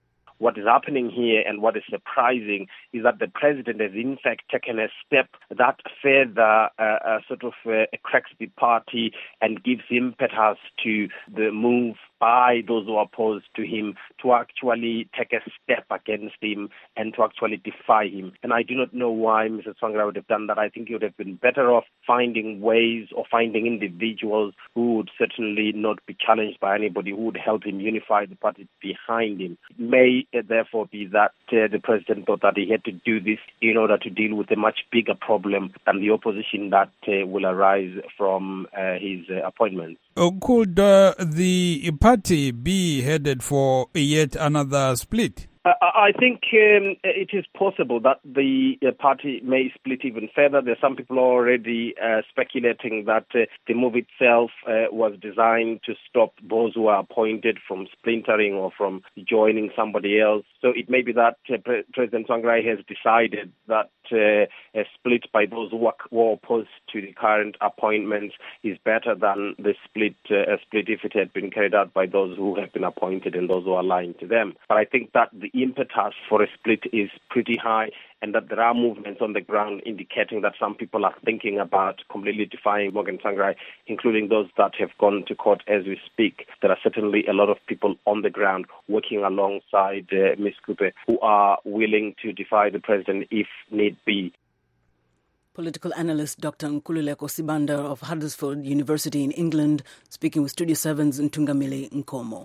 what is happening here and what is surprising is that the president has in fact taken a step that further uh, uh, sort of uh, cracks the party and gives impetus to the move by those who are opposed to him to actually take a step against him and to actually defy him. And I do not know why Mister Tsvangirai would have done that. I think he would have been better off finding ways or finding individuals who would certainly not be challenged by anybody, who would help him unify the party behind him. It may uh, therefore be that uh, the president thought that he had to do this in order to deal with a much bigger problem than the opposition that uh, will arise from uh, his uh, appointment. Uh, could uh, the party be headed for yet another split? Uh, I think um, it is possible that the uh, party may split even further. There are some people already uh, speculating that uh, the move itself uh, was designed to stop those who are appointed from splintering or from joining somebody else. So it may be that uh, Pre- President Tsvangirai has decided that uh, a split by those who are, who are opposed to the current appointments is better than the split, uh, a split if it had been carried out by those who have been appointed and those who are aligned to them. But I think that the impetus for a split is pretty high, and that there are movements on the ground indicating that some people are thinking about completely defying Morgan Tsvangirai, including those that have gone to court as we speak. There are certainly a lot of people on the ground working alongside uh, Miz Kupe who are willing to defy the president if need be. Political analyst Doctor Nkululeko Sibanda of Huddersfield University in England, speaking with Studio seven's Ntungamili Nkomo.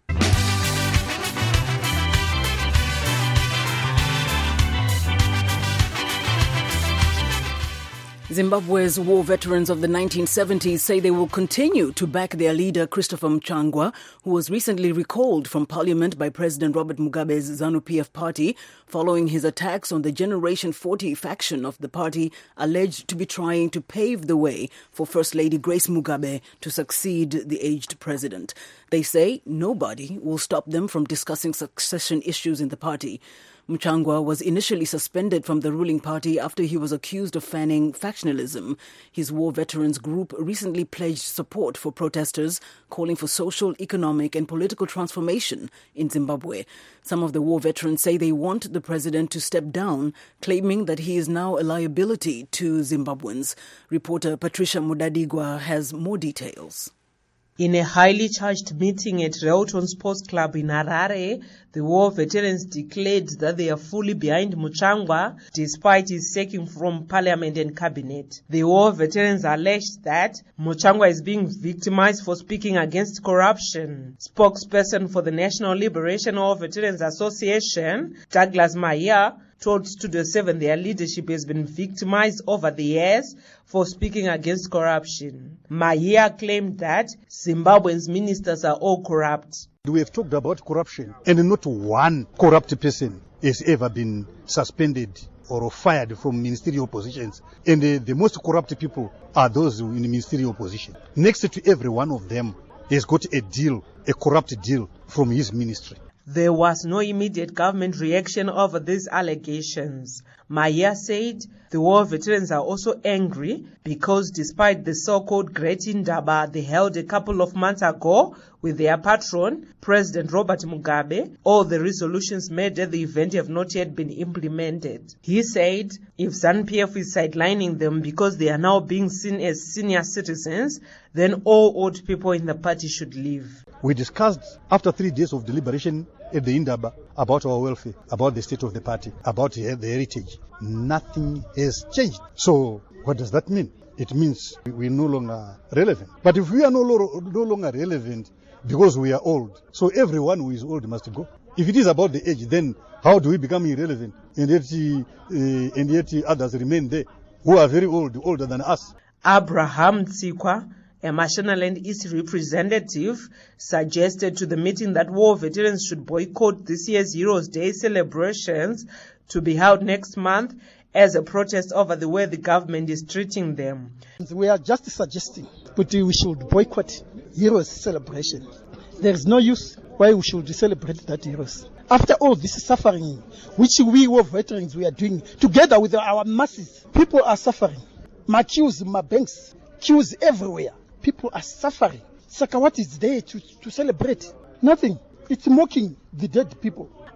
Zimbabwe's war veterans of the nineteen seventies say they will continue to back their leader, Christopher Muchangwa, who was recently recalled from parliament by President Robert Mugabe's ZANU-P F party following his attacks on the Generation forty faction of the party, alleged to be trying to pave the way for First Lady Grace Mugabe to succeed the aged president. They say nobody will stop them from discussing succession issues in the party. Muchangwa was initially suspended from the ruling party after he was accused of fanning factionalism. His war veterans group recently pledged support for protesters calling for social, economic and political transformation in Zimbabwe. Some of the war veterans say they want the president to step down, claiming that he is now a liability to Zimbabweans. Reporter Patricia Mudadigwa has more details. In a highly charged meeting at Reuton Sports Club in Harare, the war veterans declared that they are fully behind Muchangwa despite his sacking from parliament and cabinet. The war veterans alleged that Muchangwa is being victimized for speaking against corruption. Spokesperson for the National Liberation War Veterans Association, Douglas Mahia, told Studio seven their leadership has been victimized over the years for speaking against corruption. Mahia claimed that Zimbabwe's ministers are all corrupt. We have talked about corruption, and not one corrupt person has ever been suspended or fired from ministerial positions. And uh, the most corrupt people are those in the ministerial position. Next to every one of them has got a deal, a corrupt deal from his ministry. There was no immediate government reaction over these allegations. Mahia said the war veterans are also angry because despite the so-called Great Indaba they held a couple of months ago with their patron, President Robert Mugabe, all the resolutions made at the event have not yet been implemented. He said if ZANU-P F is sidelining them because they are now being seen as senior citizens, then all old people in the party should leave. We discussed after three days of deliberation at the Indaba about our welfare, about the state of the party, about the heritage. Nothing has changed. So what does that mean? It means we're no longer relevant. But if we are no, lo- no longer relevant because we are old, so everyone who is old must go. If it is about the age, then how do we become irrelevant? And yet, uh, and yet others remain there who are very old, older than us. Abraham Tsikwa, a Mashonaland East representative, suggested to the meeting that war veterans should boycott this year's Heroes Day celebrations to be held next month as a protest over the way the government is treating them. We are just suggesting that we should boycott Heroes celebration. There is no use why we should celebrate that Heroes. After all this suffering, which we war veterans we are doing together with our masses, people are suffering. My queues, my banks, queues everywhere. People are suffering. Saka, what is there to, to celebrate? Nothing. It's mocking the dead people.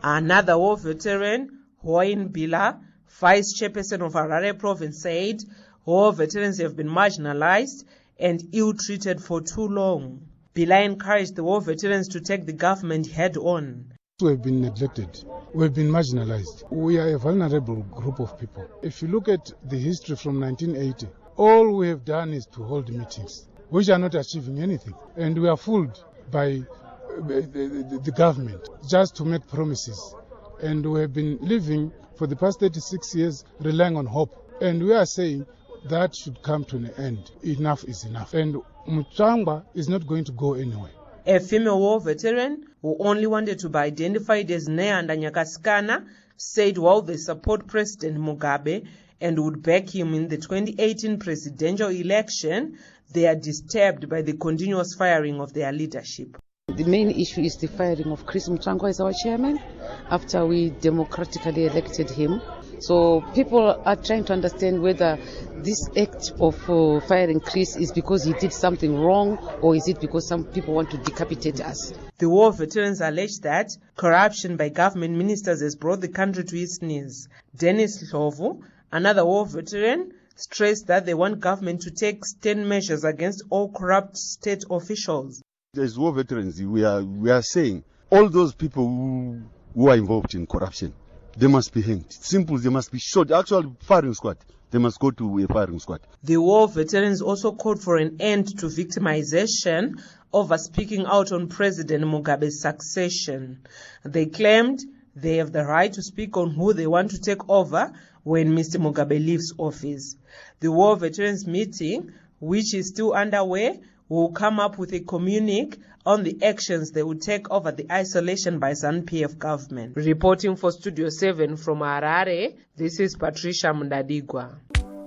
Another war veteran, Hoin Bila, vice chairperson of Harare province, said war veterans have been marginalized and ill-treated for too long. Bila encouraged the war veterans to take the government head-on. We have been neglected. We have been marginalized. We are a vulnerable group of people. If you look at the history from nineteen eighty, all we have done is to hold meetings, which are not achieving anything. And we are fooled by the, the, the government just to make promises. And we have been living for the past thirty-six years relying on hope. And we are saying that should come to an end. Enough is enough. And Mutsvangwa is not going to go anywhere. A female war veteran who only wanted to be identified as Neanda Nyakaskana said while they support President Mugabe and would back him in the twenty eighteen presidential election, they are disturbed by the continuous firing of their leadership. The main issue is the firing of Chris Mutsvangwa as our chairman after we democratically elected him. So people are trying to understand whether this act of uh, firing Chris is because he did something wrong or is it because some people want to decapitate us. The war veterans allege that corruption by government ministers has brought the country to its knees. Dennis Lovu, another war veteran, stressed that they want government to take stern measures against all corrupt state officials. As war veterans, we are, we are saying all those people who, who are involved in corruption, they must be hanged. Simple, they must be shot. Actually, firing squad. They must go to a firing squad. The war veterans also called for an end to victimization over speaking out on President Mugabe's succession. They claimed they have the right to speak on who they want to take over when Mister Mugabe leaves office. The war veterans meeting, which is still underway, will come up with a communique on the actions they will take over the isolation by ZANU P F government. Reporting for Studio seven from Harare, this is Patricia Mundadigwa.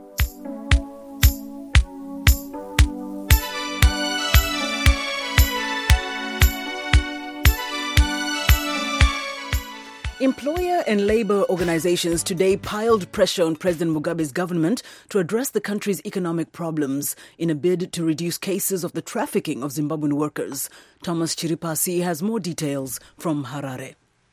Employer and labor organizations today piled pressure on President Mugabe's government to address the country's economic problems in a bid to reduce cases of the trafficking of Zimbabwean workers. Thomas Chiripasi has more details from Harare.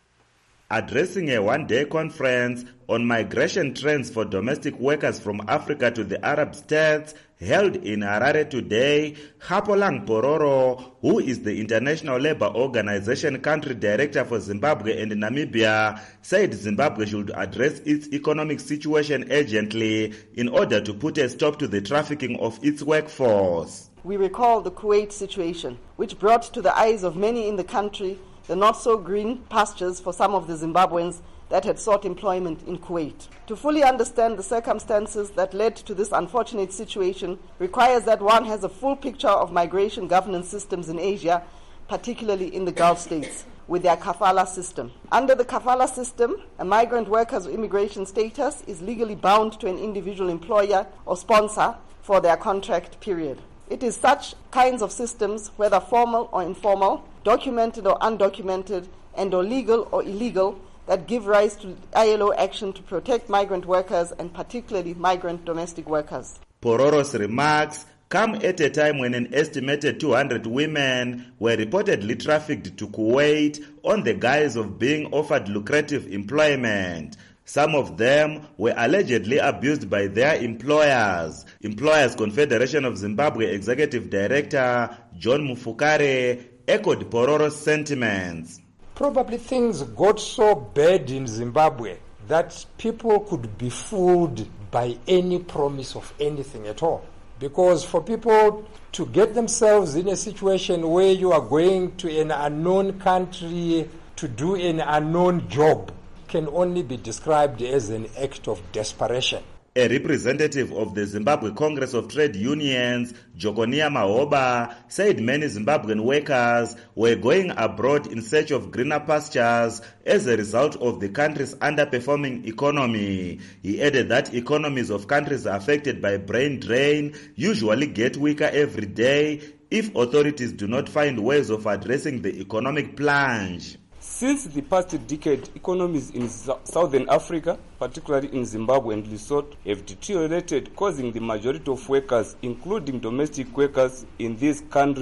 Addressing a one-day conference on migration trends for domestic workers from Africa to the Arab states held in Harare today, Hapolang Pororo, who is the International Labour Organization country director for Zimbabwe and Namibia, said Zimbabwe should address its economic situation urgently in order to put a stop to the trafficking of its workforce. We recall the Kuwait situation, which brought to the eyes of many in the country the not-so-green pastures for some of the Zimbabweans that had sought employment in Kuwait. To fully understand the circumstances that led to this unfortunate situation requires that one has a full picture of migration governance systems in Asia, particularly in the Gulf states, with their kafala system. Under the kafala system, a migrant worker's immigration status is legally bound to an individual employer or sponsor for their contract period. It is such kinds of systems, whether formal or informal, documented or undocumented, and or legal or illegal, that give rise to I L O action to protect migrant workers and particularly migrant domestic workers. Pororo's remarks come at a time when an estimated two hundred women were reportedly trafficked to Kuwait on the guise of being offered lucrative employment. Some of them were allegedly abused by their employers. Employers Confederation of Zimbabwe Executive Director John Mufukare echoed Pororo's sentiments. Probably things got so bad in Zimbabwe that people could be fooled by any promise of anything at all. Because for people to get themselves in a situation where you are going to an unknown country to do an unknown job can only be described as an act of desperation. A representative of the Zimbabwe Congress of Trade Unions, Jokonia Mahoba, said many Zimbabwean workers were going abroad in search of greener pastures as a result of the country's underperforming economy. He added that economies of countries affected by brain drain usually get weaker every day if authorities do not find ways of addressing the economic plunge. Since the past decade, economies in Southern Africa, particularly in Zimbabwe and Lesotho, have deteriorated, causing the majority of workers, including domestic workers in these countries,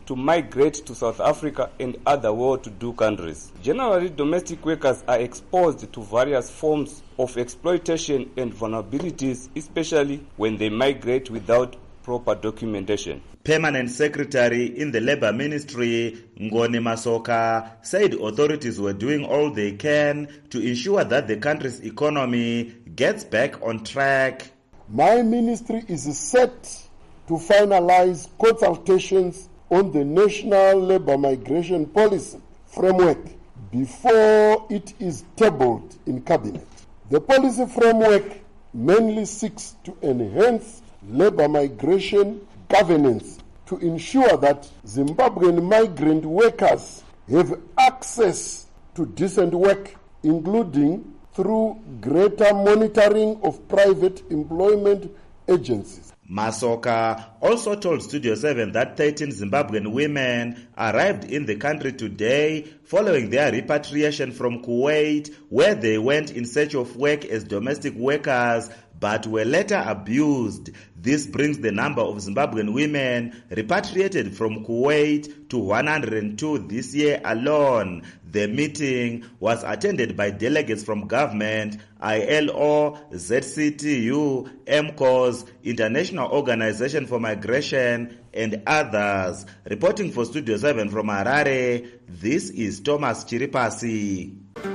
to migrate to South Africa and other well-to-do countries. Generally, domestic workers are exposed to various forms of exploitation and vulnerabilities, especially when they migrate without proper documentation. Permanent Secretary in the Labour Ministry, Ngoni Masoka, said authorities were doing all they can to ensure that the country's economy gets back on track. My ministry is set to finalize consultations on the National Labour Migration Policy framework before it is tabled in Cabinet. The policy framework mainly seeks to enhance labour migration governance to ensure that Zimbabwean migrant workers have access to decent work, including through greater monitoring of private employment agencies. Masoka also told Studio seven that thirteen Zimbabwean women arrived in the country today following their repatriation from Kuwait, where they went in search of work as domestic workers but were later abused. This brings the number of Zimbabwean women repatriated from Kuwait to one hundred two this year alone. The meeting was attended by delegates from government, I L O, Z C T U, M C O S, International Organization for Migration, and others. Reporting for Studio seven from Harare, this is Thomas Chiripasi.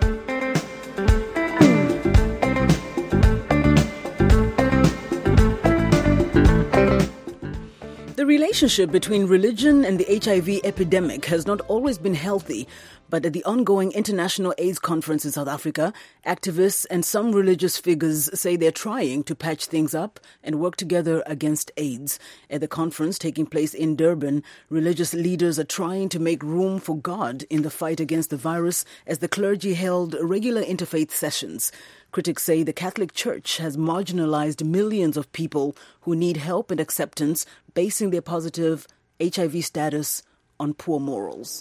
The relationship between religion and the H I V epidemic has not always been healthy, but at the ongoing International AIDS Conference in South Africa, activists and some religious figures say they're trying to patch things up and work together against AIDS. At the conference taking place in Durban, religious leaders are trying to make room for God in the fight against the virus as the clergy held regular interfaith sessions. Critics say the Catholic Church has marginalized millions of people who need help and acceptance, basing their positive H I V status on poor morals.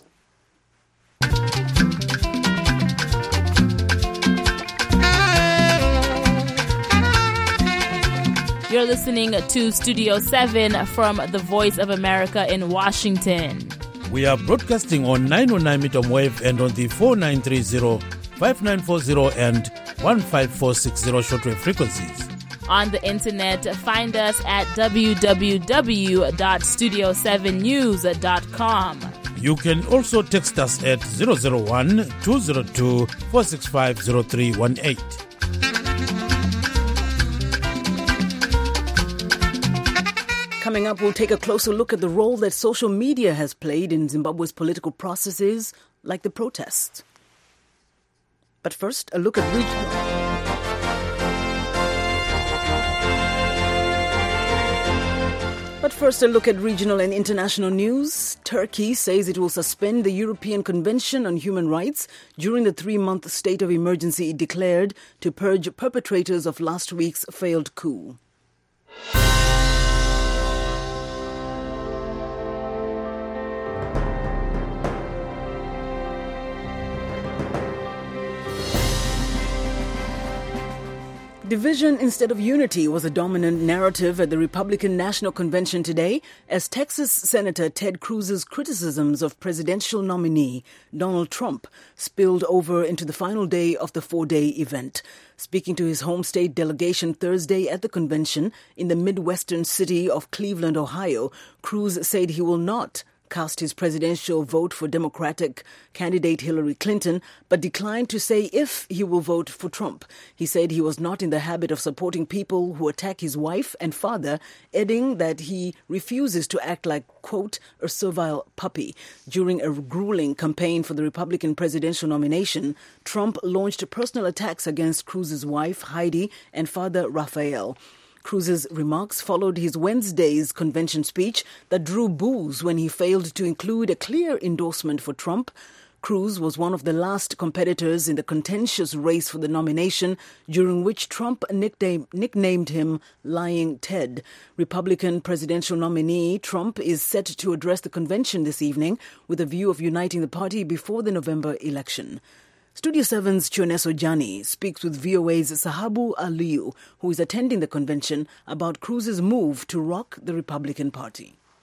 You're listening to Studio seven from the Voice of America in Washington. We are broadcasting on nine oh nine meter wave and on the four nine three zero, five nine four zero and one five four six zero shortwave frequencies. On the internet, find us at w w w dot studio seven news dot com. You can also text us at zero zero one, two zero two, four six five zero three one eight. Coming up, we'll take a closer look at the role that social media has played in Zimbabwe's political processes, like the protests. But first, a look at regional... But first, a look at regional and international news. Turkey says it will suspend the European Convention on Human Rights during the three-month state of emergency it declared to purge perpetrators of last week's failed coup. Division instead of unity was a dominant narrative at the Republican National Convention today as Texas Senator Ted Cruz's criticisms of presidential nominee Donald Trump spilled over into the final day of the four-day event. Speaking to his home state delegation Thursday at the convention in the Midwestern city of Cleveland, Ohio, Cruz said he will not cast his presidential vote for Democratic candidate Hillary Clinton, but declined to say if he will vote for Trump. He said he was not in the habit of supporting people who attack his wife and father, adding that he refuses to act like, quote, a servile puppy. During a grueling campaign for the Republican presidential nomination, Trump launched personal attacks against Cruz's wife, Heidi, and father, Raphael. Cruz's remarks followed his Wednesday's convention speech that drew boos when he failed to include a clear endorsement for Trump. Cruz was one of the last competitors in the contentious race for the nomination, during which Trump nicknamed, nicknamed him Lying Ted. Republican presidential nominee Trump is set to address the convention this evening with a view of uniting the party before the November election. Studio seven's Chioneso Jani speaks with V O A's Sahabu Aliyu, who is attending the convention, about Cruz's move to rock the Republican Party.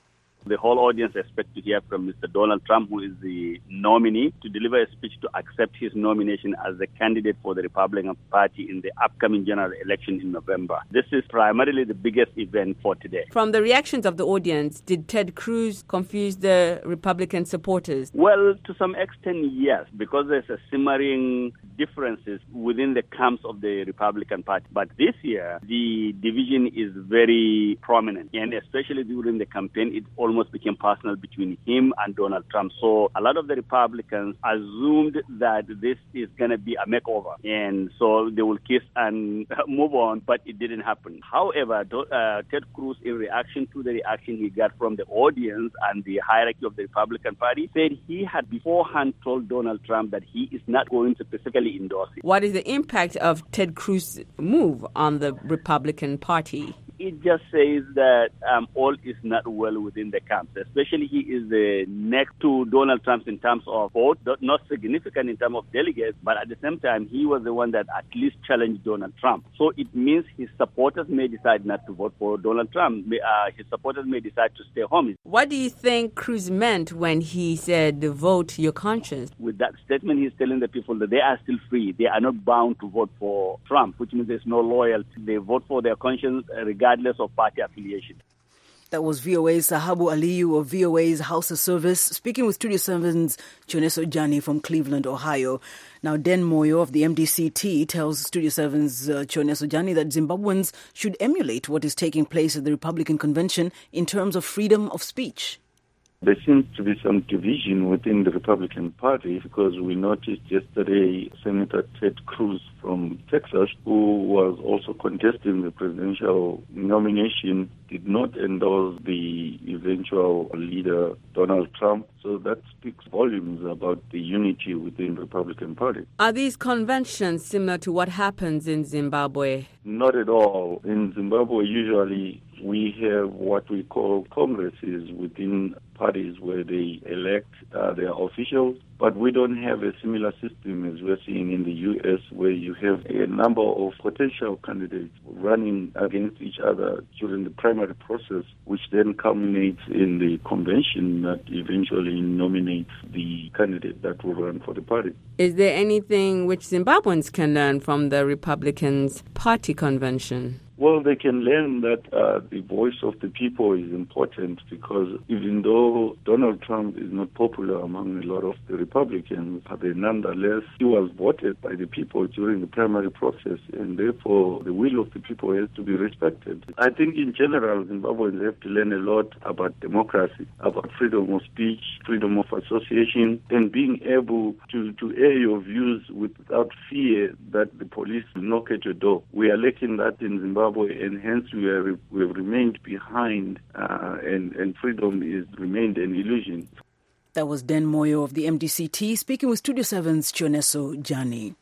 The whole audience expects to hear from Mister Donald Trump, who is the nominee, to deliver a speech to accept his nomination as the candidate for the Republican Party in the upcoming general election in November. This is primarily the biggest event for today. From the reactions of the audience, did Ted Cruz confuse the Republican supporters? Well, to some extent, yes, because there's a simmering differences within the camps of the Republican Party. But this year, the division is very prominent, and especially during the campaign, it almost became personal between him and Donald Trump. So a lot of the Republicans assumed that this is going to be a makeover, and so they will kiss and move on, but it didn't happen. However, uh, Ted Cruz, in reaction to the reaction he got from the audience and the hierarchy of the Republican Party, said he had beforehand told Donald Trump that he is not going to specifically endorse it. What is the impact of Ted Cruz's move on the Republican Party? It just says that um, all is not well within the camps, especially he is the next to Donald Trump in terms of vote, not significant in terms of delegates, but at the same time, he was the one that at least challenged Donald Trump. So it means his supporters may decide not to vote for Donald Trump. Uh, his supporters may decide to stay home. What do you think Cruz meant when he said, vote your conscience? With that statement, he's telling the people that they are still free. They are not bound to vote for Trump, which means there's no loyalty. They vote for their conscience regardless of party affiliation. That was V O A's Sahabu Aliyu of V O A's House of Service, speaking with Studio seven's Choneso Jani from Cleveland, Ohio. Now, Den Moyo of the M D C T tells Studio seven's uh, Choneso Jani that Zimbabweans should emulate what is taking place at the Republican Convention in terms of freedom of speech. There seems to be some division within the Republican Party because we noticed yesterday Senator Ted Cruz from Texas, who was also contesting the presidential nomination, did not endorse the eventual leader, Donald Trump. So that speaks volumes about the unity within the Republican Party. Are these conventions similar to what happens in Zimbabwe? Not at all. In Zimbabwe, usually we have what we call congresses within parties where they elect uh, their officials, but we don't have a similar system as we're seeing in the U S, where you have a number of potential candidates running against each other during the primary process, which then culminates in the convention that eventually nominates the candidate that will run for the party. Is there anything which Zimbabweans can learn from the Republicans' party convention? Well, they can learn that uh, the voice of the people is important because even though Donald Trump is not popular among a lot of the Republicans, but nonetheless, he was voted by the people during the primary process, and therefore the will of the people has to be respected. I think in general, Zimbabweans have to learn a lot about democracy, about freedom of speech, freedom of association, and being able to, to air your views without fear that the police will knock at your door. We are lacking that in Zimbabwe. And hence we, are, we have remained behind uh, and, and freedom is remained an illusion. That was Den Moyo of the M D C T speaking with Studio seven's Choneso Jani.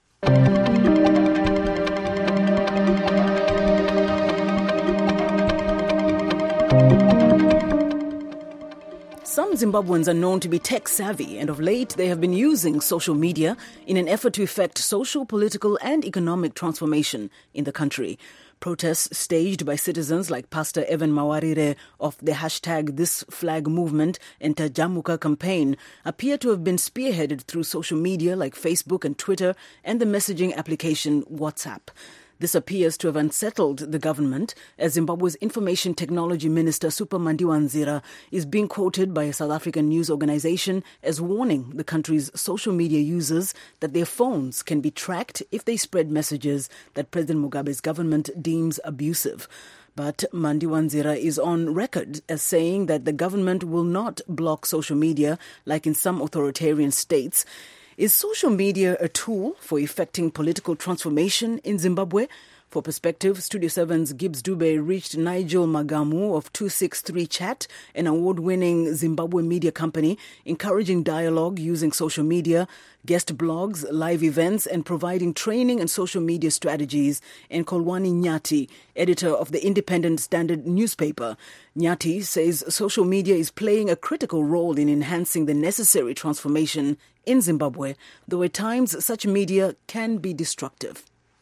Some Zimbabweans are known to be tech-savvy, and of late they have been using social media in an effort to effect social, political and economic transformation in the country. Protests staged by citizens like Pastor Evan Mawarire of the hashtag This Flag Movement and Tajamuka campaign appear to have been spearheaded through social media like Facebook and Twitter and the messaging application WhatsApp. This appears to have unsettled the government, as Zimbabwe's Information Technology Minister Super Mandiwanzira is being quoted by a South African news organization as warning the country's social media users that their phones can be tracked if they spread messages that President Mugabe's government deems abusive. But Mandiwanzira is on record as saying that the government will not block social media like in some authoritarian states. Is social media a tool for effecting political transformation in Zimbabwe? For perspective, Studio seven's Gibbs Dube reached Nigel Magamu of two sixty-three Chat, an award-winning Zimbabwe media company, encouraging dialogue using social media, guest blogs, live events, and providing training and social media strategies, and Kolwani Nyati, editor of the Independent Standard newspaper. Nyati says social media is playing a critical role in enhancing the necessary transformation in Zimbabwe, though at times such media can be destructive.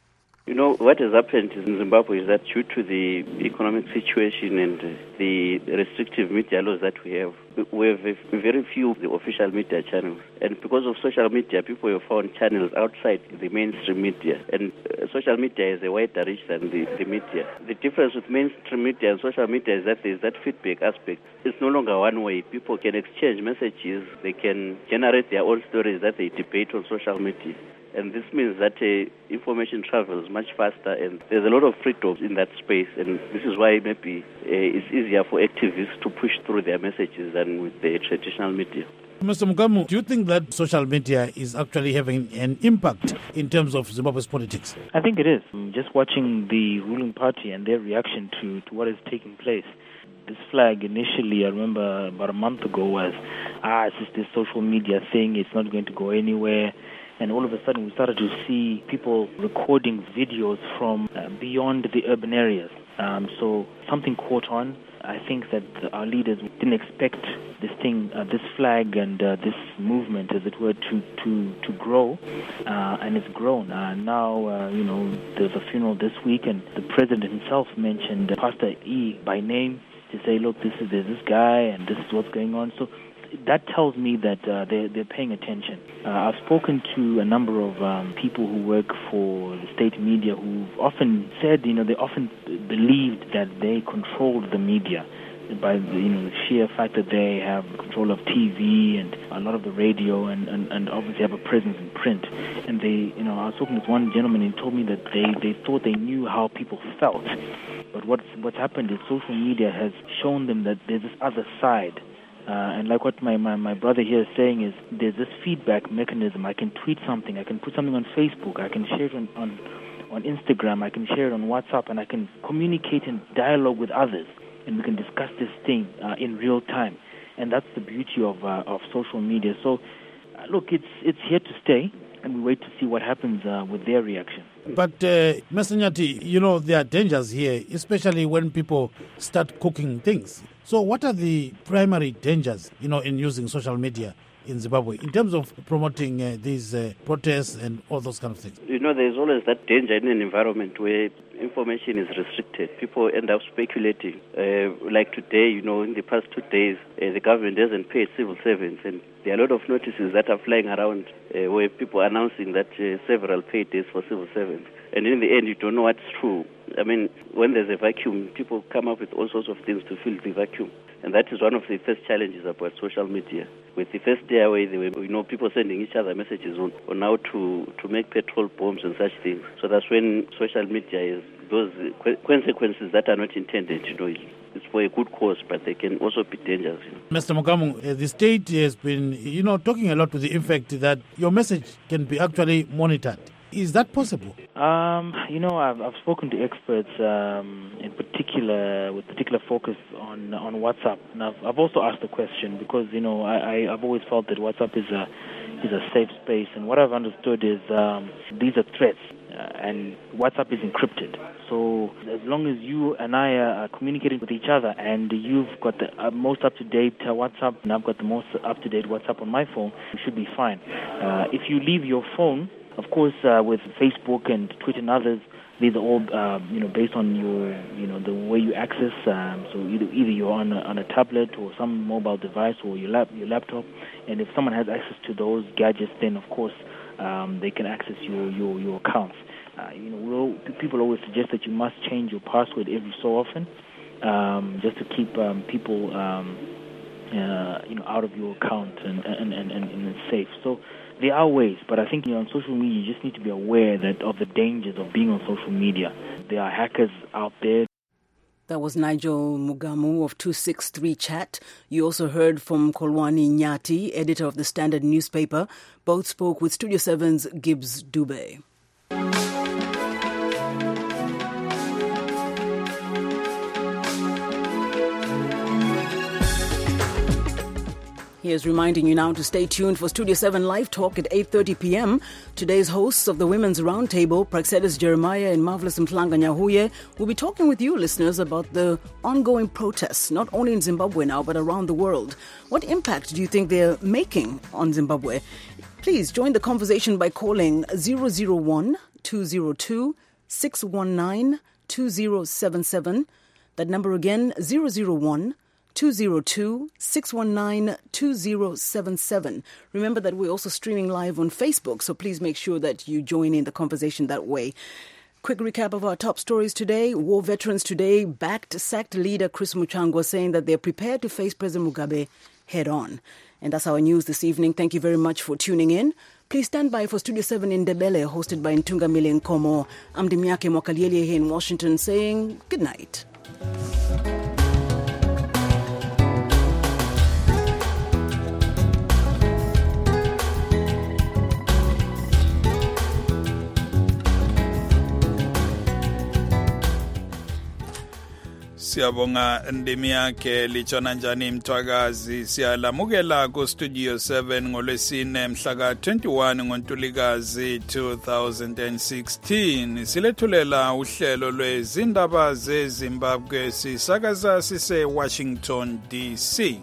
You know, what has happened in Zimbabwe is that due to the economic situation and the restrictive media laws that we have, we have very few of the official media channels. And because of social media, people have found channels outside the mainstream media. And uh, social media is a wider reach than the, the media. The difference with mainstream media and social media is that there's that feedback aspect. It's no longer one way. People can exchange messages. They can generate their own stories that they debate on social media. And this means that uh, information travels much faster, and there's a lot of freedom in that space. And this is why maybe uh, it's easier for activists to push through their messages than with the traditional media. Mister Mugamu, do you think that social media is actually having an impact in terms of Zimbabwe's politics? I think it is. Just watching the ruling party and their reaction to, to what is taking place. This flag initially, I remember about a month ago, was, ah, it's just this social media thing, it's not going to go anywhere. And all of a sudden we started to see people recording videos from uh, beyond the urban areas. Um, so something caught on. I think that our leaders didn't expect this thing, uh, this flag and uh, this movement, as it were, to, to, to grow. Uh, and it's grown. Uh, now, uh, you know, there's a funeral this week, and the president himself mentioned Pastor E by name to say, look, this is there's this guy and this is what's going on. So that tells me that uh, they're, they're paying attention. Uh, I've spoken to a number of um, people who work for the state media who've often said, you know, they often believed that they controlled the media by the, you know, the sheer fact that they have control of T V and a lot of the radio and, and, and obviously have a presence in print. And they, you know, I was talking to one gentleman and he told me that they, they thought they knew how people felt. But what's, what's happened is social media has shown them that there's this other side. Uh, and like what my, my, my brother here is saying is there's this feedback mechanism. I can tweet something, I can put something on Facebook, I can share it on, on, on Instagram, I can share it on WhatsApp, and I can communicate and dialogue with others, and we can discuss this thing uh, in real time. And that's the beauty of uh, of social media. So, uh, look, it's it's here to stay, and we wait to see what happens uh, with their reaction. But, uh, Mister Nyati, you know, there are dangers here, especially when people start cooking things. So what are the primary dangers, you know, in using social media in Zimbabwe in terms of promoting uh, these uh, protests and all those kind of things? You know, there's always that danger in an environment where information is restricted. People end up speculating. Uh, like today, you know, in the past two days, uh, the government hasn't paid civil servants, and there are a lot of notices that are flying around uh, where people are announcing that uh, several paid days for civil servants. And in the end, you don't know what's true. I mean, when there's a vacuum, people come up with all sorts of things to fill the vacuum. And that is one of the first challenges about social media. With the first day away, there were, you know, people sending each other messages on, on how to, to make petrol bombs and such things. So that's when social media is those consequences that are not intended, you know. It's for a good cause, but they can also be dangerous. You know. Mister Mugamu, uh, the state has been, you know, talking a lot to the effect that your message can be actually monitored. Is that possible? Um, you know, I've, I've spoken to experts um, in particular, with particular focus on on WhatsApp. And I've, I've also asked the question because, you know, I, I, I've always felt that WhatsApp is a is a safe space. And what I've understood is um, these are threats, uh, and WhatsApp is encrypted. So as long as you and I are communicating with each other, and you've got the uh, most up-to-date uh, WhatsApp, and I've got the most up-to-date WhatsApp on my phone, we should be fine. Uh, if you leave your phone, of course, uh, with Facebook and Twitter and others, these are all, uh, you know, based on your, you know, the way you access. Um, so either either you're on a, on a tablet or some mobile device or your lap your laptop, and if someone has access to those gadgets, then of course um, they can access your your, your accounts. Uh, you know, we'll, people always suggest that you must change your password every so often, um, just to keep um, people, um, uh, you know, out of your account and and, and, and, and it's safe. So there are ways, but I think, you know, on social media you just need to be aware that of the dangers of being on social media. There are hackers out there. That was Nigel Mugamu of two sixty-three Chat. You also heard from Kolwani Nyati, editor of the Standard newspaper. Both spoke with Studio seven's Gibbs Dube. Here's reminding you now to stay tuned for Studio seven Live Talk at eight thirty p.m. Today's hosts of the Women's Roundtable, Praxedis Jeremiah and Marvelous Mhlanga Nyahuye, will be talking with you, listeners, about the ongoing protests, not only in Zimbabwe now, but around the world. What impact do you think they're making on Zimbabwe? Please join the conversation by calling zero zero one, two zero two, six one nine, two zero seven seven. That number again, zero zero one, two zero two, six one nine, two zero seven seven. Remember that we're also streaming live on Facebook, so please make sure that you join in the conversation that way. Quick recap of our top stories today. War veterans today backed sacked leader Chris Muchangwa, saying that they're prepared to face President Mugabe head on. And that's our news this evening. Thank you very much for tuning in. Please stand by for Studio seven in Ndebele, hosted by Ntunga Mile Nkomo. I'm Dimiake Mwakalieli here in Washington, saying good night. Siyabonga ndimi yakhe lichona njani mthwakazi. Siyalamukela ku Studio seven ngolwesine mhla ka twenty-one ngoNtulikazi two thousand sixteen. Silethulela uhlelo lwezindaba zeZimbabwe sisakaza sise Washington D C.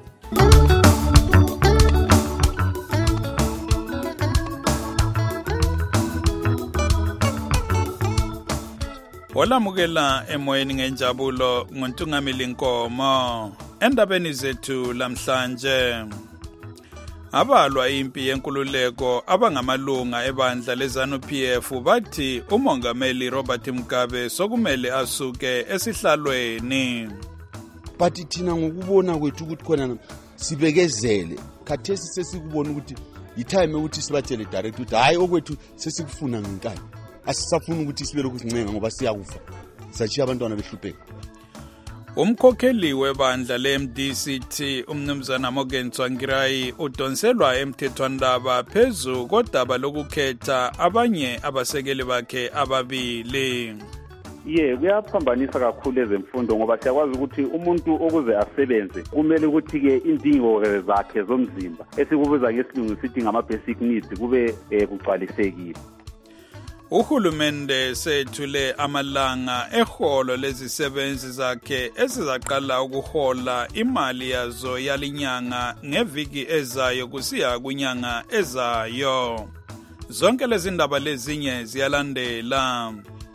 Olamukela emoyeni ngenjabulo ngontungamili Nkomo. Endabeni zethu lamhlanje, abalwa impi yenkululeko abangamalunga ebandla leZanu-P F bathi umongameli Robert Mugabe sokumele asuke esihlalweni. Bathi thina ngokubona kwethu ukuthi khona sibekezele, khathesi sesikubona ukuthi itime ukuthi sibatshele direct ukuthi hayi okwethu sesikufuna ngenkani. Asisafuna ukuthi sibe lokuzincenga ngoba siyakufa, sachiya abantwana behlupheka. Umkhokheli webandla le-M D C T umnumzana Morgan Tsvangirai udonselwa emthethwandaba phezu kodaba lokukhetha abanye abasekeli bakhe ababili. Ye kuyaphambanisa kakhulu ezemfundo ngoba siyakwazi ukuthi umuntu okuze asebenze kumele ukuthi ke indingo zakhe zomzimba esikubuza ngesilungu sithi ngama basic needs kube kuqalisekile. Uhulumende sethule amalanga eholo lezisebenzi zakhe esizaqala ukuhola imali yazo yalinyanga ngeviki ezayo kusiya kunyanga ezayo. Zonke lezi ndaba lezinye ziyalandela.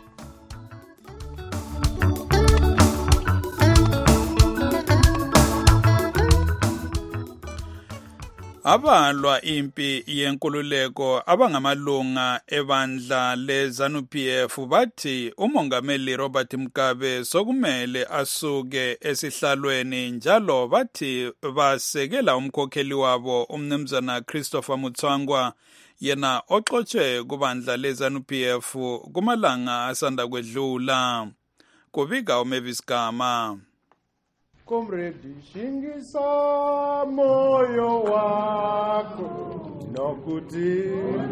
Abalwa impi yenkululeko abangamalunga ebandla leZanu-P F bathi umongameli Robert Mugabe sokumele asuke esihlalweni, njalo bathi basekela umkhokheli wabo umnumzana Christopher Mutsvangwa yena oxotshe kubandla leZanu-P F kumalanga asanda kwedlula. Kubika uMavis Gama. Comrade, shingisa moyo wako nokuthi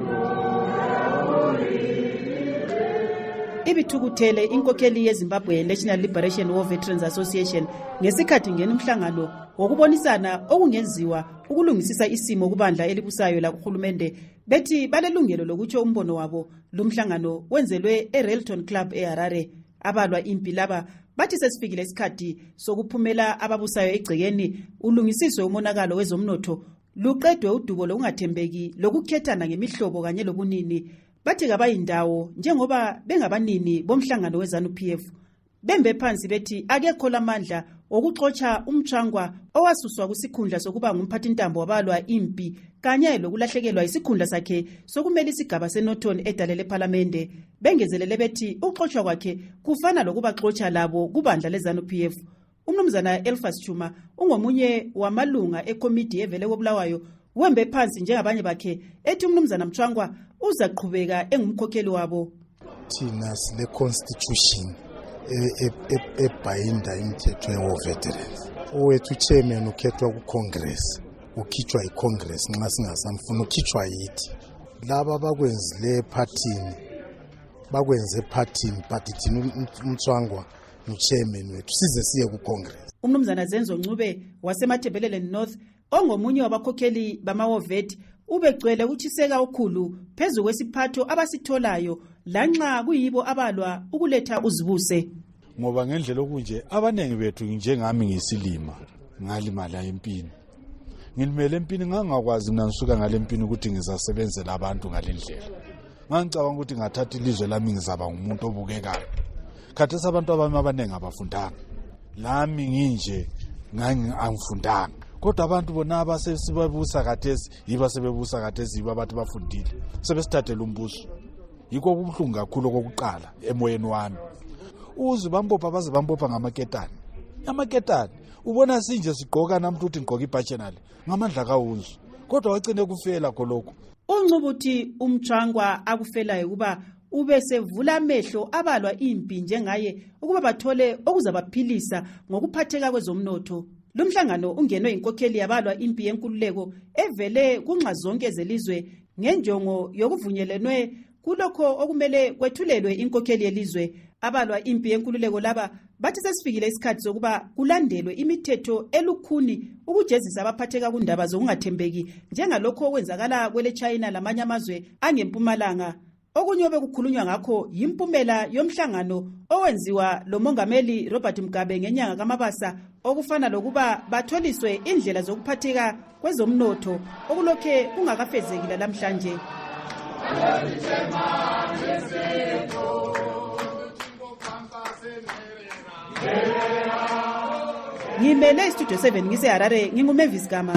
ibithukuthele inkokheli yeZimbabwe National Liberation War Veterans Association ngesikhathi ngena umhlangano wokubonisana okungenziwa ukulungisisa isimo kubandla elibusayo la kuhulumende. Bethi balelungelo lokutsho umbono wabo. Lumhlangano wenzelwe eRailton Club eHarare. Abalwa impi laba bathi sesifikile isikhathi sokuphumela ababusayo egcekeni, ulungisiswe umonakalo wezomnotho, luqedwe udubo lokungathembeki lokukhethana ngemihlobo kanye lobunini. Bathi kabayindawo njengoba bengabanini bomhlangano weZanu-P F. Bembe phansi bethi akekho lamandla okuxotsha umtshangwa owasuswa kusikhundla sokuba ngumphathintambo wabalwa impi kanye lokulahlekelwa isikhundla sakhe sokumela isigaba seNorton edalele eParliamente. Bengezelele bethi uxotsha kwakhe kufana lokubaxotsha labo kubandla leZanu-P F. Umnumzana Elfas Chuma ungomunye wamalunga ekomiti evele kobulawayo wembe phansi njengabanye bakhe ethi umnumzana Mtshangwa uzaqhubeka engumkhokheli wabo. Thina sile constitution ebhayinda imithetho ye-war veterans. Owethu chairman ukhethwa ku-Congress, ukhitshwa yi-Congress nxa singasamfuna, ukhitshwa yithi. Laba bakwenzile ephathini, bakwenze ephathini, but thina uMtsvangwa no-chairman wethu size siye ku-Congress. Umnumzana Zenzo Ncube wasemathebelele North ongomunye wabakhokheli bama-war vet ubegcwele utshiseka ukhulu phezu kwesiphatho abasitholayo lanxa kuyibo abalwa ukuletha uzibuse. Ngoba ngendlela okunje abanengi bethu njengami ngisilima ngalimala empini, ngilimele empini ngangakwazi mina ngisuka ngale empini ukuthi ngizasebenzela abantu ngalendlela. ngangicabanga ukuthi ngathatha ilizwe lami ngizaba ngumuntu obukekayo. Khathesi abantu abami abaningi abafundanga, lami nginje ngangifundanga, kodwa abantu bona abasesibabusa khathesi yiba sebebusa khathesi yiba abantu bafundile sebesithathela umbuso. Yikho kubuhlungu kakhulu okokuqala emoyeni wami. Uze bambopha baze bambopha ngamaketani. Amaketani ubona sinje sigqoka namntu uthi ngqoka ibhajenali ngamandla kaWunzu, kodwa wagcine kufela khonokho. Uncubuthi umtshangwa akufelayo ukuba ube sevula amehlo abalwa impi njengaye ukuba bathole okuzabaphilisa ngokuphatheka kwezomnotho. Lumhlangano ungenwe inkokheli yabalwa impi yenkululeko evele kunxa zonke zelizwe ngenjongo yokuvunyelenwe kulokho okumele kwethulelwe inkokheli yelizwe. Abalwa impi yenkululeko laba bathi sesifikile isikhathi sokuba kulandelwe imithetho elukhuni ukujezisa abaphatheka kundaba zokungathembeki njengalokho okwenzakala kwele China lamanye amazwe angempumalanga. Okunye obekukhulunywa ngakho yimpumela yomhlangano owenziwa lo Mongameli Robert Mugabe ngenyanga kaMabasa okufana lokuba batholiswe indlela zokuphatheka kwezomnotho okulokhe kungakafezekile namhlanje. Ngimele Studio seven ngise Harare nginguMavis Gama.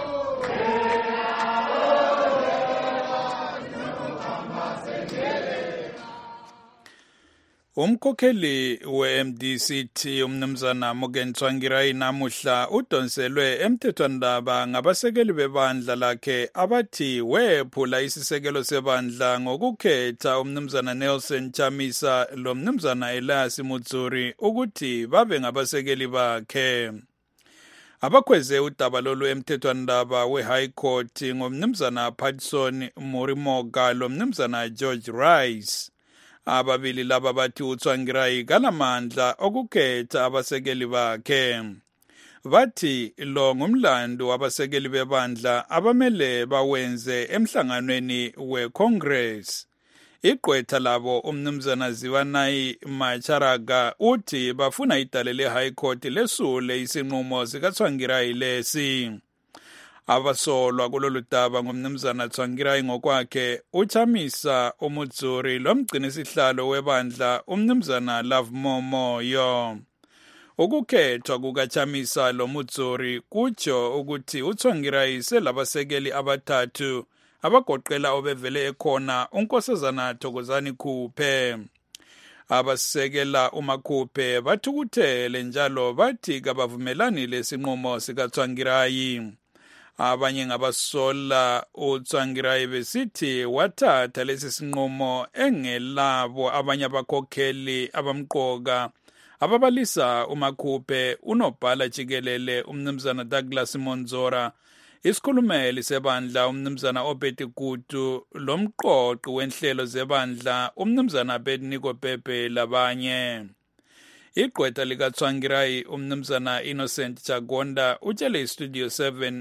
Umkhokheli we-M D C T umnumzana Morgan Tsvangirai namuhla udonselwe emthethwandaba ngabasekeli bebandla lakhe abathi wephula isisekelo sebandla ngokukhetha umnumzana Nelson Chamisa lo mnumzana Elias Mutsuri ukuthi babe ngabasekeli bakhe. Abakhweze udaba lolu emthethwandaba we-High Court ngomnumzana Patson Morimoga lo mnumzana George Rice. Ababili laba bathi uTsvangirai kalamandla okukhetha abasekeli bakhe. Bathi lo ngumlando wabasekeli bebandla abamele bawenze emhlanganweni weCongress. Igqwetha labo umnumzana Ziwanayi Macharaga uthi bafuna idale le-High Court lesule isinqumo sikaTsvangirai lesi. Abasolwa kulolu daba ngomnumzana Tsvangirai ngokwakhe uChamisa uMutsuri lomgcini sihlalo webandla umnumzana Love Momoyo. Ukukhethwa kukaChamisa lo Mutsuri kutsho ukuthi uTsvangirai selabasekeli abathathu abagoqela obevele ekhona unkosazana Thokozani Khuphe. Abasekela uMakhuphe bathukuthele njalo bathi kabavumelani lesinqumo sikaTsvangirai. Abanye ngabasola uTsvangirai besithi wathatha lesi sinqumo engelabo abanye abakhokheli abamqoka ababalisa uMakhuphe unobhala jikelele umnumzana Douglas Monzora, isikhulumeli sebandla umnumzana Obeti Gutu, lomqoqi wenhlelo zebandla umnumzana Abednego Pepe labanye. Igqwetha likaTsvangirai umnumzana Innocent Chagonda utshele iStudio seven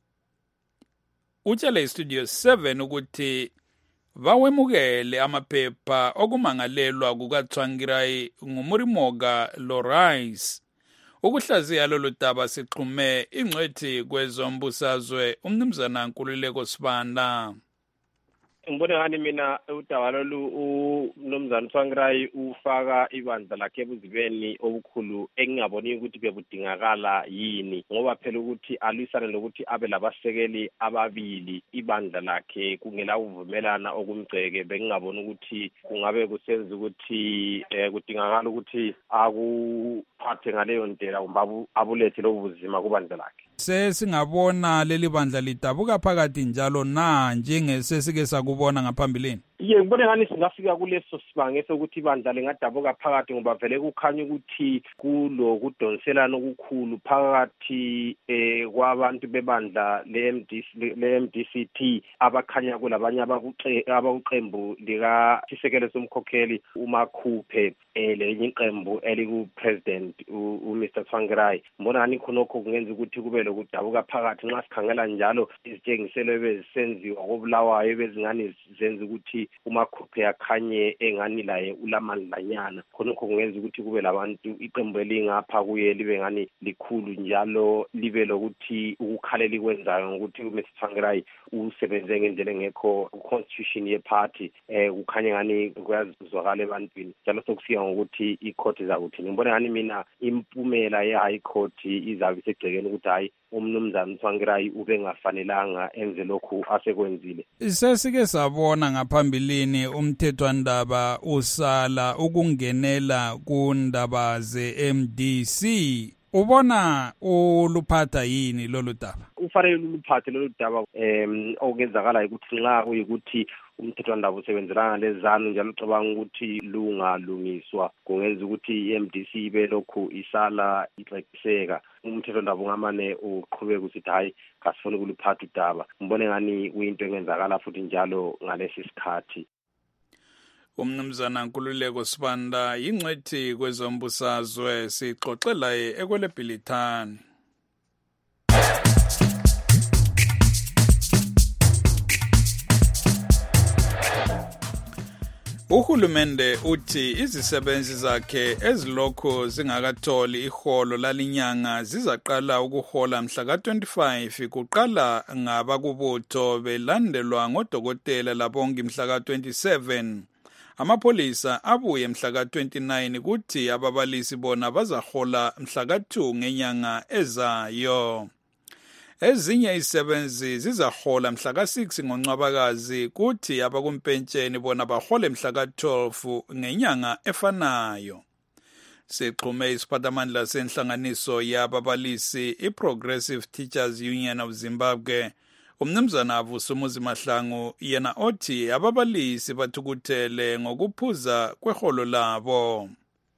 Utshele iStudio seven ukuthi bawemukele amaphepha okumangalelwa kukaTsvangirai ngumurimoga loRice. Ukuhlaziya lolu daba siqhume ingcwethi kwezombusazwe umnumzana Nkululeko Sibanda. Ngibona ngani mina udaba lolu uMnumzana Tsvangirai ufaka ibandla lakhe ebuzibeni obukhulu engingaboni ukuthi bebudingakala yini, ngoba phela ukuthi alwisane lokuthi abe labasekeli ababili ibandla lakhe kungela uvumelana okumgceke. Bengingaboni ukuthi kungabe kusenza ukuthi eh, kudingakala ukuthi akuphathe ngaleyo ndlela kumbe abulethe lobuzima kubandla lakhe. Sesingabona leli bandla lidabuka phakathi njalo na njengesesike sakubona ngaphambilini. Ye ngibone ngani singafika kuleso sibange sokuthi ibandla lingadabuka phakathi ngoba vele kukhanya ukuthi kulo kudonselana okukhulu phakathi eh kwabantu bebandla le-M D C T abakhanya kulabanye abakuqembu lika isekelo somkhokheli uMakhuphe eh lenye iqembu eliku president uMr Tsvangirai. Mbona ngani khonokho kungenza ukuthi kube lokudabuka phakathi nxa sikhangela njalo izitshengiselo ebezisenziwa kobulawayo bezingane zenza ukuthi ukuthi umakhuphe akhanye engani laye ulamandlanyana khonokho kungenza ukuthi kube labantu iqembu elingapha kuye libe ngani likhulu njalo libe lokuthi ukukhalela ikwenzayo ngokuthi uMister Tsvangirai usebenze ngendlela engekho constitution yeparty eh kukhanye ngani kuyazwakala ebantwini njalo sokusiya ngokuthi icourt izakuthi ngibona ngani mina impumela ye-high court izabe isegcekeni ukuthi hayi umnumzana Tsvangirai ube ngafanelanga enze lokhu asekwenzile. Sesike sabona ngaphambilini umthethwandaba usala ukungenela kundaba ze-M D C. Ubona uluphatha yini lolu daba? Ufanele uluphathe lolu daba em okenzakala ukuthi nxa kuyikuthi umthethwandaba usebenzelana lezanu njalo ucabanga ukuthi lungalungiswa kungenza ukuthi i-M D C ibe lokhu isala ixekiseka. Umthethwandaba ungamane uqhubeka ukuthi hayi kasifuna ukuluphatha udaba. Ngibone ngani kuyinto engenzakala futhi njalo ngalesi sikhathi. Umnumzana Nkululeko Sibanda yingcwethi kwezombusazwe sixoxela ekwelebhilithani. Uhulumende uthi izisebenzi zakhe ezilokho zingakatholi iholo lalinyanga zizaqala ukuhola mhla ka twenty-five kuqala ngabakubutho belandelwa ngodokotela labongi mhla ka twenty-seven. Amapolisa abuye mhla ka twenty-nine kuthi ababalisi bona bazahola mhla ka two ngenyanga ezayo. Ezinye izisebenzi zizahola mhla ka six ngoNcwabakazi kuthi abakumpentsheni bona bahole mhla ka twelve ngenyanga efanayo. Sixhume isiphathamandla senhlanganiso yababalisi iProgressive Teachers Union of Zimbabwe. Umnumzana Vusumuzi Mahlangu yena othi ababalisi bathukuthele ngokuphuza kweholo labo.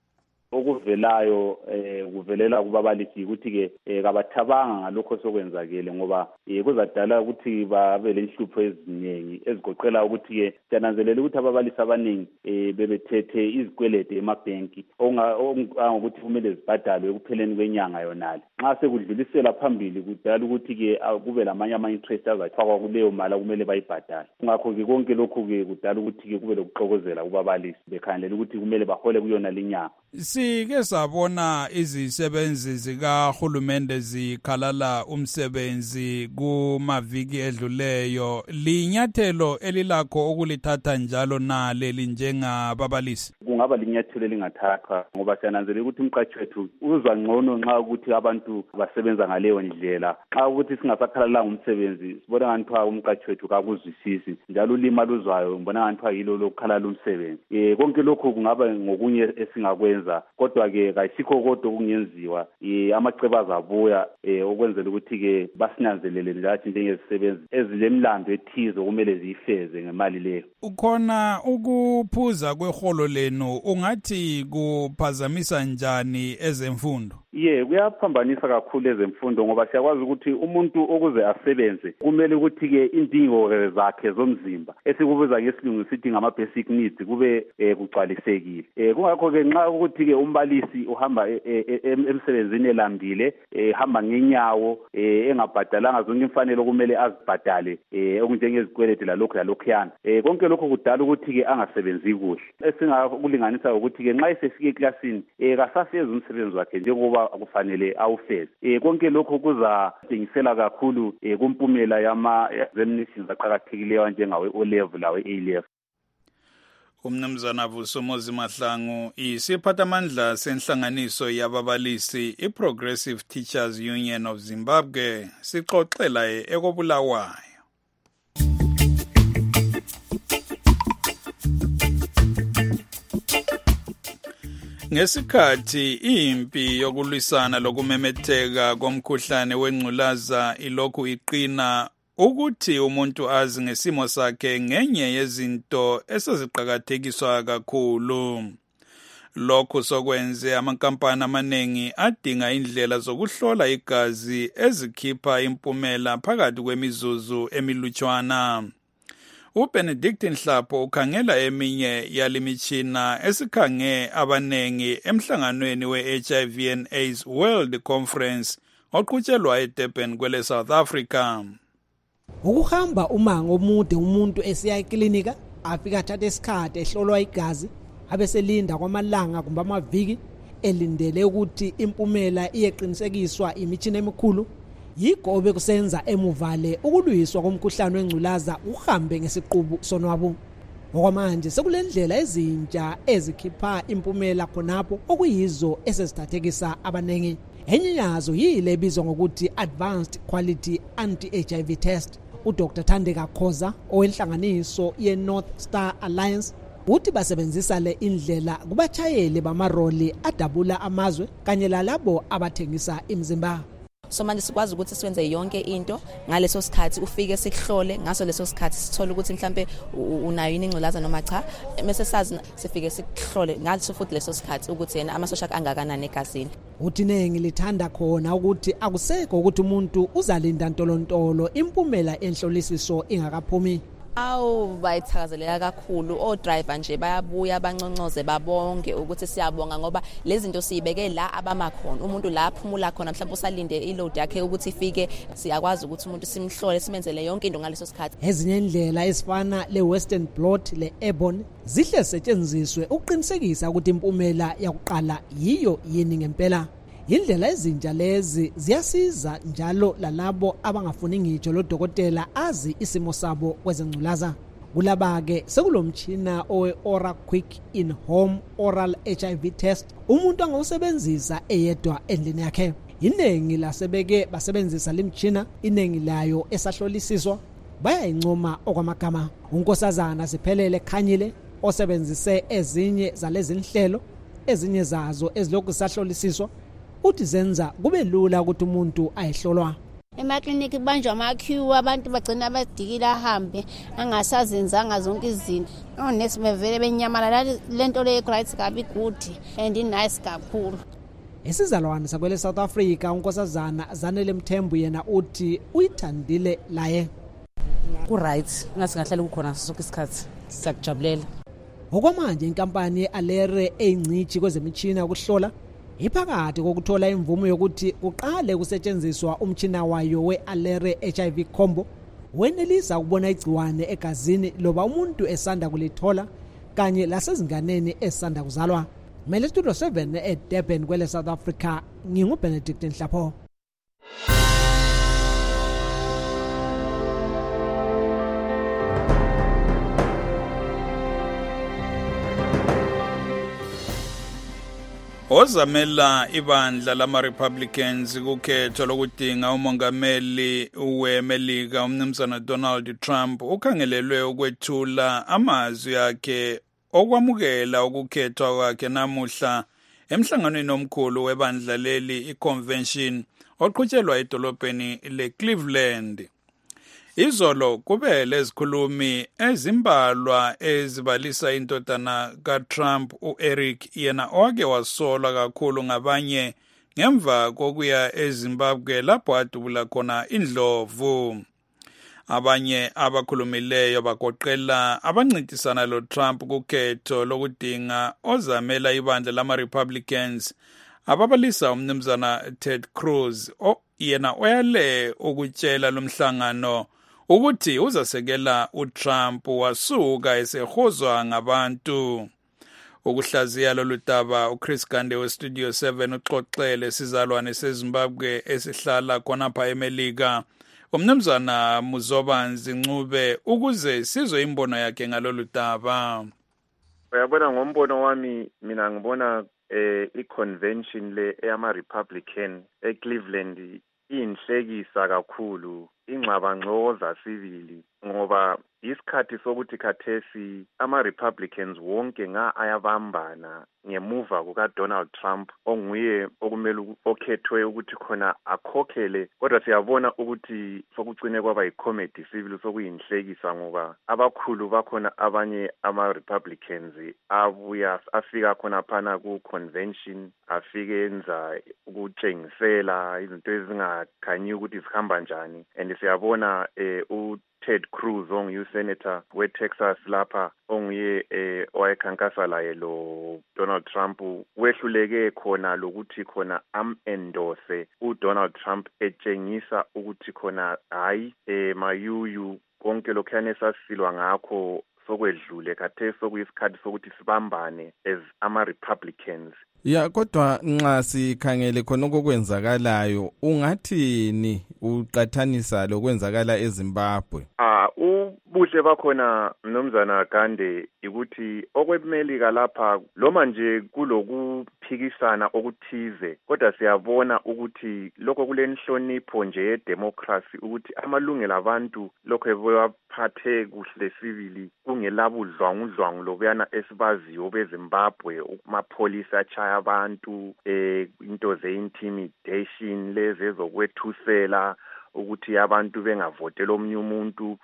Okuvelayo eh kuvelela kubabalisi ukuthi ke kabathabanga ngalokho sokwenzakele ngoba kuzadala ukuthi babe lenhlupho eziningi ezigoqela ukuthi ke siyananzelela ukuthi ababalisi abaningi bebethethe izikwelede emabhenki ongokuthi kumele zibhadalwe ekupheleni kwenyanga yonale. Nxa sekudlulisela phambili kudala ukuthi ke kube lamanye ama interest azafakwa kuleyo mali kumele bayibhadale. Ngakho ke konke lokho ke kudala ukuthi ke kube lokuxokozela kubabalisi bekhangelela ukuthi kumele bahole kuyona linyanga. Sike sabona izisebenzi zikahulumende zikhalala umsebenzi kumaviki edluleyo. Linyathelo elilakho ukulithatha njalo na leli njengababalisi? Kungaba linyathelo elingathathwa ngoba siyananzelela ukuthi umqashi wethu uzwa ngcono nxa ukuthi abantu basebenza ngaleyo ndlela. Xa ukuthi singasakhalalanga umsebenzi sibona ngani umqashi wethu kakuzwisisi njalo ulima luzwayo ngibona ngani yilo lokukhalala umsebenzi. Eh konke lokho kungaba ngokunye esingakwenza kodwa ke kayisikho kodwa kungenziwa amaceba azabuya okwenzela ukuthi ke basinanzelele lathi njengezisebenzi ezilemlando ethizo kumele ziyifeze ngemali leyo. Ukhona ukuphuza kweholo lenu ungathi kuphazamisa njani ezemfundo? Ye kuyaphambanisa kakhulu ezemfundo ngoba siyakwazi ukuthi umuntu okuze asebenze kumele ukuthi ke indingo zakhe zomzimba esikubuza ngesilungu sithi ngama basic needs kube kugcwalisekile. Kungakho ke nxa ukuthi ke umbalisi uhamba emsebenzini elambile ehamba ngenyawo engabhadalanga zonke imfanelo kumele azibhadale okunjengezikwelede lalokho lalokhuyana konke lokho kudala ukuthi ke angasebenzi kuhle. Esingakulinganisa ukuthi ke nxa esefike eklasini kasafeza umsebenzi wakhe njengoba kufanele awufeze. Eh konke lokho kuzadingisela kakhulu kumpumela yama examinations aqhakathekileyo njengawe O level lawe A level. Umnumzana Vusumuzi Mahlangu isiphathamandla senhlanganiso yababalisi iProgressive Teachers Union of Zimbabwe sixoxela ekobulawayo. Ngesikhathi impi yokulwisana lokumemetheka komkhuhlane wengculaza ilokhu iqina ukuthi umuntu azi ngesimo sakhe ngenye yezinto eseziqhakathekiswa kakhulu. Lokhu sokwenze amankampani amaningi adinga indlela zokuhlola igazi ezikhipha impumela phakathi kwemizuzu emilutshwana. uBenedict Nhlapho ukhangela eminye yalimitshina esikhange abanengi emhlanganweni we-H I V and AIDS World Conference oqhutshelwa eDurban kwele South Africa. Ukuhamba umango omude umuntu esiya eklinika afika athatha isikhathi ehlolwa igazi abeselinda kwamalanga kumbe amaviki elindele ukuthi impumela iyeqinisekiswa imitshini emikhulu, yigobe kusenza emuvale ukulwiswa komkhuhlane wengculaza uhambe ngesiqubu sonwabo. Ngokwamanje sekulendlela ezintsha ezikhipha impumela khonapho okuyizo esezithathekisa abanengi. Enye yazo yile ebizwa ngokuthi Advanced Quality Anti-H I V Test. uDr Thandeka Khoza owenhlanganiso ye-North Star Alliance uthi basebenzisa le indlela kubatshayeli bamaroli adabula amazwe kanye lalabo abathengisa imizimba. So manje sikwazi ukuthi siwenze yonke into ngaleso sikhathi ufike sikuhlole ngaso leso sikhathi sithola ukuthi mhlambe unayo yini ingculaza noma cha, mase sazi sifike sikuhlole ngaleso futhi leso sikhathi ukuthi yena amasosha angakanani egazini. Uthi nengi lithanda khona ukuthi akusekho ukuthi umuntu uzalinda ntolontolo impumela enhlolisiso ingakaphumi. Awu bayithakazelela kakhulu, o driver nje bayabuya banconcoze babonge ukuthi siyabonga ngoba lezi zinto siyibeke la abamakhona, umuntu la aphumula khona mhlawumbe usalinde iload yakhe ukuthi ifike, siyakwazi ukuthi umuntu simhlole simenzele yonke into ngaleso sikhathi. Ezinye indlela ezifana le Western Blot le Airborne zihle setshenziswe ukuqinisekisa ukuthi impumela yakuqala yiyo yini ngempela. Indlela ezintsha lezi ziyasiza njalo lalabo abangafuni ngitsho lo dokotela azi isimo sabo kwezengculaza. Kulaba ke sekulomtshina owe Oral Quick in Home Oral H I V Test umuntu angawusebenzisa eyedwa endlini yakhe. Inengi lasebeke basebenzisa limtshina, inengi layo esahlolisiswa bayayincoma okwamagama. Unkosazana Siphelele Khanyile osebenzise ezinye zalezi inhlelo, ezinye zazo ezilokhu sahlolisiswa, uthi zenza kube lula ukuthi umuntu ayihlolwa. Emakliniki banjwa ama-queue, abantu bagcina abadikila ahambe angasazenzanga zonke izinto. Onesi bevele benyamalala lento le rights kabi good and nice kakhulu. Isizalwane sakwele South Africa unkosazana Zanele Mthembu yena uthi uyithandile laye. Ku right ngasi ngahlala ukukhona sonke isikhathi siyakujabulela. Ngokwamanje inkampani ye-Alere eyincithi kwezemitshina ukuhlola iphakathi kokuthola imvumo yokuthi uqale kusetshenziswa umtshina wayo we-Alere H I V combo wenelisa ukubona igciwane egazini loba umuntu esanda kulithola kanye lasezinganeni esanda kuzalwa. Mele Studio seven eDurban kwele South Africa, nginguBenedict Nhlapho. Ozamela ibandla lama-Republicans kukhetho lokudinga umongameli weMelika umnumzana Donald Trump ukhangelelwe ukwethula amazwi akhe okwamukela ukukhethwa kwakhe namuhla emhlanganweni omkhulu webandla leli i-convention oqhutshelwa edolobheni le-Cleveland. Izolo kube lezikhulumi ezimbalwa ezibalisa indodana kaTrump uEric yena owake wasolwa kakhulu ngabanye ngemva kokuya eZimbabwe lapho adubula khona indlovu. Abanye abakhulumileyo bagoqela abancintisana lo Trump kukhetho lokudinga ozamela ibandla lama-Republicans ababalisa umnumzana Ted Cruz yena oyale ukutshela lomhlangano ukuthi uzasekela uTrump wasuka esehozwa ngabantu. Ukuhlaziya loludaba uChris Gande weStudio seven uxoxele sizalwane seZimbabwe esihlala khonapha eMelika umnumzana Muzobanzi Ncube ukuze sizwe imbono yakhe ngaloludaba. Uyabona ngombono wami mina ngibona eh i-convention le eyama-Republican eCleveland inhlekisa kakhulu ingxabangxoza sibili ngoba isikhathi sokuthi khathesi ama-Republicans wonke nga ayabambana ngemuva kukaDonald Trump onguye okumele okhethwe ukuthi khona akhokhele, kodwa siyabona ukuthi sokucine kwaba yi-comedy sibili sokuyinhlekisa ngoba abakhulu bakhona abanye ama-Republicans abuya afika khona phana ku-convention afike enza ukutshengisela izinto ezingakhanyi ukuthi zihamba njani, and siyabona eh, Ted Cruz onguye usenator we-Texas lapha onguye eh, owayekhankasa laye lo Donald Trump wehluleke khona lokuthi khona am-endorse uDonald Trump etshengisa ukuthi khona hayi eh, mayuyu konke lokhuyane sasilwa ngakho sokwedlule khathesi sokuyisikhathi sokuthi sibambane as ama-Republicans. Ya kodwa nxa sikhangele khona okwenzakalayo ungathini uqathanisa lokwenzakala eZimbabwe? Ah ubuhle bakhona mnomzana Gande ukuthi okwemelika lapha loma nje kulokuphikisana okuthize kodwa siyabona ukuthi lokho kulenhlonipho nje yedemocracy ukuthi amalungelo abantu lokho ebaphathe kuhle civili kungelabudlwangudlwangu lobuyana esibaziyo beZimbabwe amapholisa achaya abantu eh into ze-intimidation lezi ezokwethusela ukuthi abantu bengavotela omnye umuntu.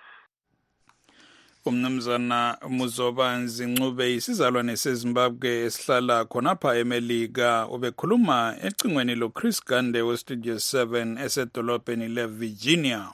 Umnumzana Muzobanzi Ncube isizalwane seZimbabwe esihlala khonapha eMelika ubekhuluma ecingweni lo Chris Gande we Studio seven esedolobheni leVirginia.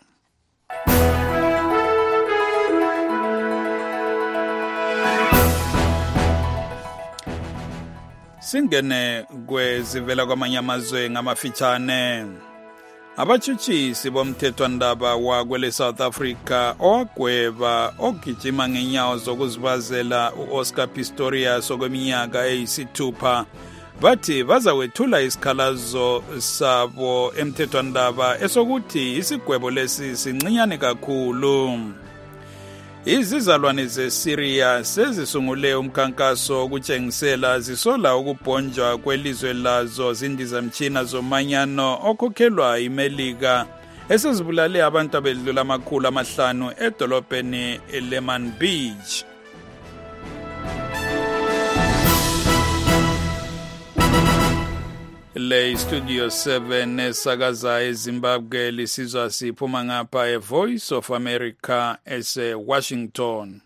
Singene kwezivela kwamanye amazwe ngamafitshane. Abatshutshisi bomthethwandaba wakwele South Africa owagweba ogijima ngenyawo zokuzibazela u-Oscar Pistorius okweminyaka eyisithupha bathi bazawethula isikhalazo sabo emthethwandaba esokuthi isigwebo lesi sincinyane kakhulu. Izizalwane zeSyria sezisungule umkhankaso okutshengisela zisola ukubhonjwa kwelizwe lazo zindizamtshina zomanyano okhokhelwa iMelika esezibulale abantu abedlula amakhulu amahlanu edolobheni Lemon Beach. Le Studio seven esakaza eZimbabwe lisizwa siphuma ngapha eVoice of America ese Washington.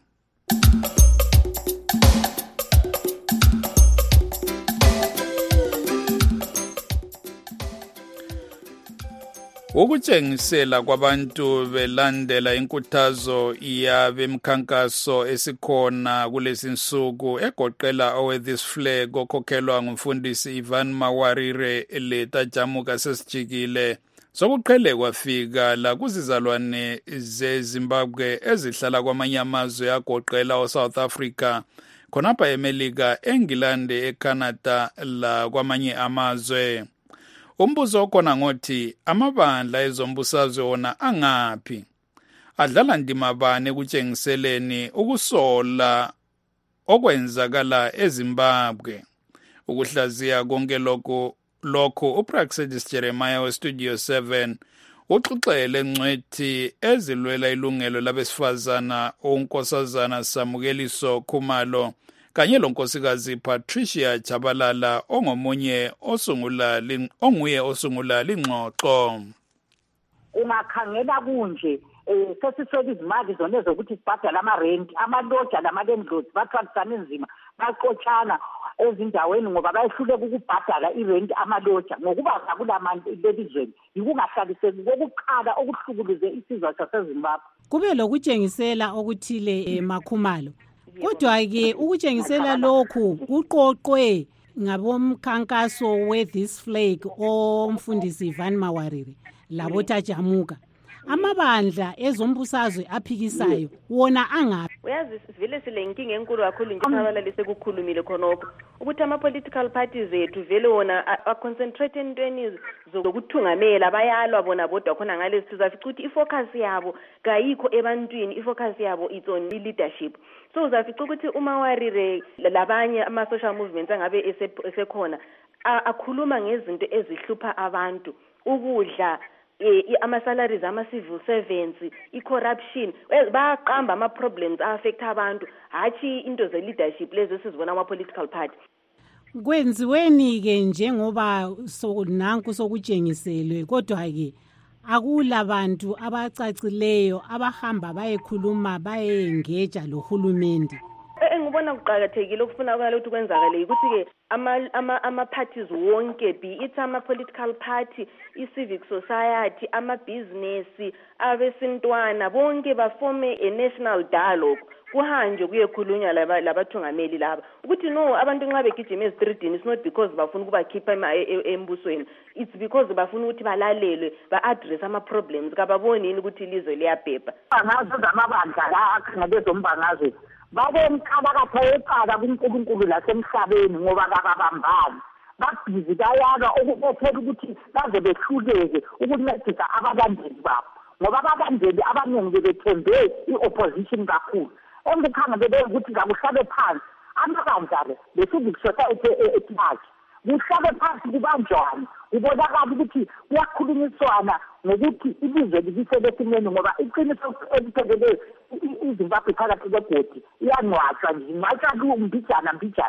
Ukutshengisela kwabantu belandela inkuthazo yabemkhankaso esikhona kulezinsuku egoqela owe this flag okhokhelwa ngumfundisi Ivan Mawarire letajamuka sesijikile sokuqhele kwafika la kuzizalwane zeZimbabwe ezihlala kwamanye amazwe agoqela oSouth Africa khonapha eMelika, eNgilande, eCanada la kwamanye amazwe. Umbuzo okhona ngothi amabandla ezombusazwe wona angaphi, adlala ndima bani ekutshengiseleni ukusola okwenzakala eZimbabwe. Ukuhlaziya konke lokho lokho uPraxedis Jeremiah we Studio seven uxoxele ngcwethi ezilwela ilungelo labesifazana unkosazana Samukeliso Khumalo kanye lonkosikazi Patricia Chabalala ongomunye osungula onguye osungula lingxoxo. Ungakhangela kunje eh sesiswele izimali zona zokuthi sibhadala ama rent amaloja lamalandlords bathwalisana inzima baqothana ezindaweni ngoba bayehluleka ukubhadala irent amaloja ngokuba akulamanje lelizweni yikungahlaliseki kokuqala okuhlukuluze isizwe saseZimbabwe. Kube lokutshengisela okuthile eMakhumalo. Kodwa ke ukutshengisela lokhu kuqoqwe ngabomkhankaso we this flag omfundisi Ivan Mawarire labotajamuka. Amabandla ezombusazwe aphikisayo wona angaphi? Uyazi sivile silenkinga enkulu kakhulu nje abalali sekukhulumile khonokho ukuthi ama political parties ethu vele wona a concentrate entweni zokuthungamela bayalwa bona bodwa khona ngalesi sizafica ukuthi ifocus yabo kayikho ebantwini, ifocus yabo it's on leadership. So uzafica ukuthi uMawarire labanye ama social movements angabe esekhona akhuluma ngezinto ezihlupha abantu, ukudla, ama-salaries, ama-civil servants, i-corruption, bayaqamba ama-problems a-affecta abantu, hathi into ze-leadership lezi sizibona ama-political party. Kwenziweni-ke njengoba nanku sokutshengiselwe, kodwa-ke akulabantu abacacileyo abahamba bayekhuluma bayengeja lohulumende. Engibona kuqakathekile okufunakala ukuthi kwenzakale ukuthi ke ama ama ama parties wonke, be it ama political party, i civic society, ama business, abesintwana bonke baforme a national dialogue, kuhanje kuyekhulunywa laba labathungameli laba ukuthi no abantu nxa begijima ezitreetini it's not because bafuna ukubakhipha embusweni, it's because bafuna ukuthi balalelwe ba address ama problems kababoni ukuthi ilizwe liyabhebha. Ngazo zamabandla la akhangele zombangazwe babemqalakatha eqala kuNkulunkulu lasemhlabeni ngoba kababambani babhizi bayaka ukubethela ukuthi baze behluleke ukuncedisa abalandeli babo ngoba abalandeli abaningi bethembe i-opposition kakhulu engikhanga bebe ukuthi ngakuhlabe phansi amabandla le le-civic society eplaji kuhlabe phansi kubanjani kubonakala ukuthi kuyakhulunyiswana ngokuthi ilizwe libisebesimeni ngoba iqiniso elipheleleyo iZimbabwe phakathi kwegodi iyanqwatshwa nje inqwatshwa mbijana mbijana.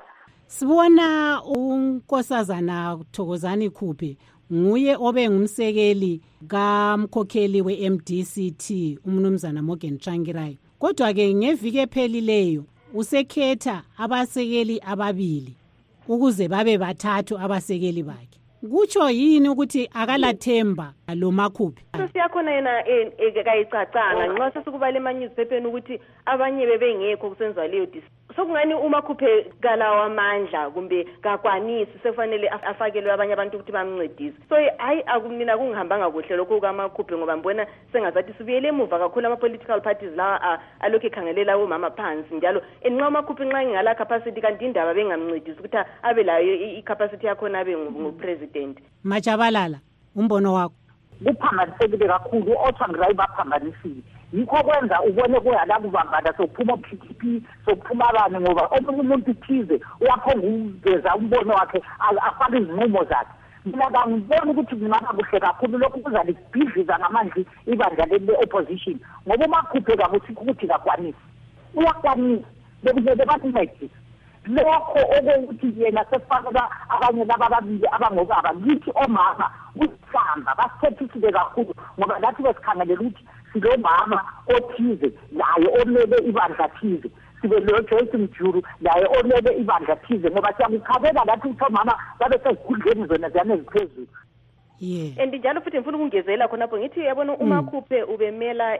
Sibona unkosazana Thokozani Khuphe nguye obe ngumsekeli kamkhokheli we-M D C T umnumzana Morgan Tsvangirai. Kodwa ke ngeviki ephelileyo usekhetha abasekeli ababili ukuze babe bathathu abasekeli bakhe. Kutsho yini ukuthi akalathemba lo Makhuphe? Siyakhona yena ekayicacanga nxa sesukubala ema-newspapers ukuthi abanye bebengekho kusenziwa leyo dis sokungani uMakhuphe kalawa amandla kumbe kakwanisi sekufanele afakelwe abanye abantu ukuthi bamncedise. So hayi akumina kungihambanga kuhle lokho kukaMakhuphe ngoba mbona sengazathi sibuyele emuva kakhulu ama-political parties lawa alokhu ekhangelela omama phansi njalo enxa uMakhuphe nxa ngala capacity kanti indaba bengamncedisi ukuthi abe layo i-capacity yakhona abe ngupresident. Majabalala umbono wakho? Kuphambanisekile kakhulu oTsvangirai baphambanisile yikho kwenza ubone kuyala kubambana sokuphuma P T P sokuphuma abanye ngoba omunye umuntu thize uyakhonga ukuveza umbono wakhe afake izinqumo zakhe. Mina ngibona ukuthi kungaba kuhle kakhulu lokhu kuzalibhidliza ngamandla ibandla le-opposition ngoba uMakhuphe kakuthi ukuthi kakwanisi uyakwanisa bekuzele bakuncedise lokho okokuthi yena sefakela abanye laba ababili abangobaba lithi omama usihamba basithethisile kakhulu ngoba lathi besikhangelela ukuthi silomama othize naye omele ibandla thize sibe lo Joyce Mjuru naye omele ibandla thize ngoba siyakukhabela lathi ukuthi omama babe sezikhundleni zona ziyane eziphezulu. Yeah. And njalo futhi ngifuna ukungezela khonapho ngithi yabona uMakhuphe ubemela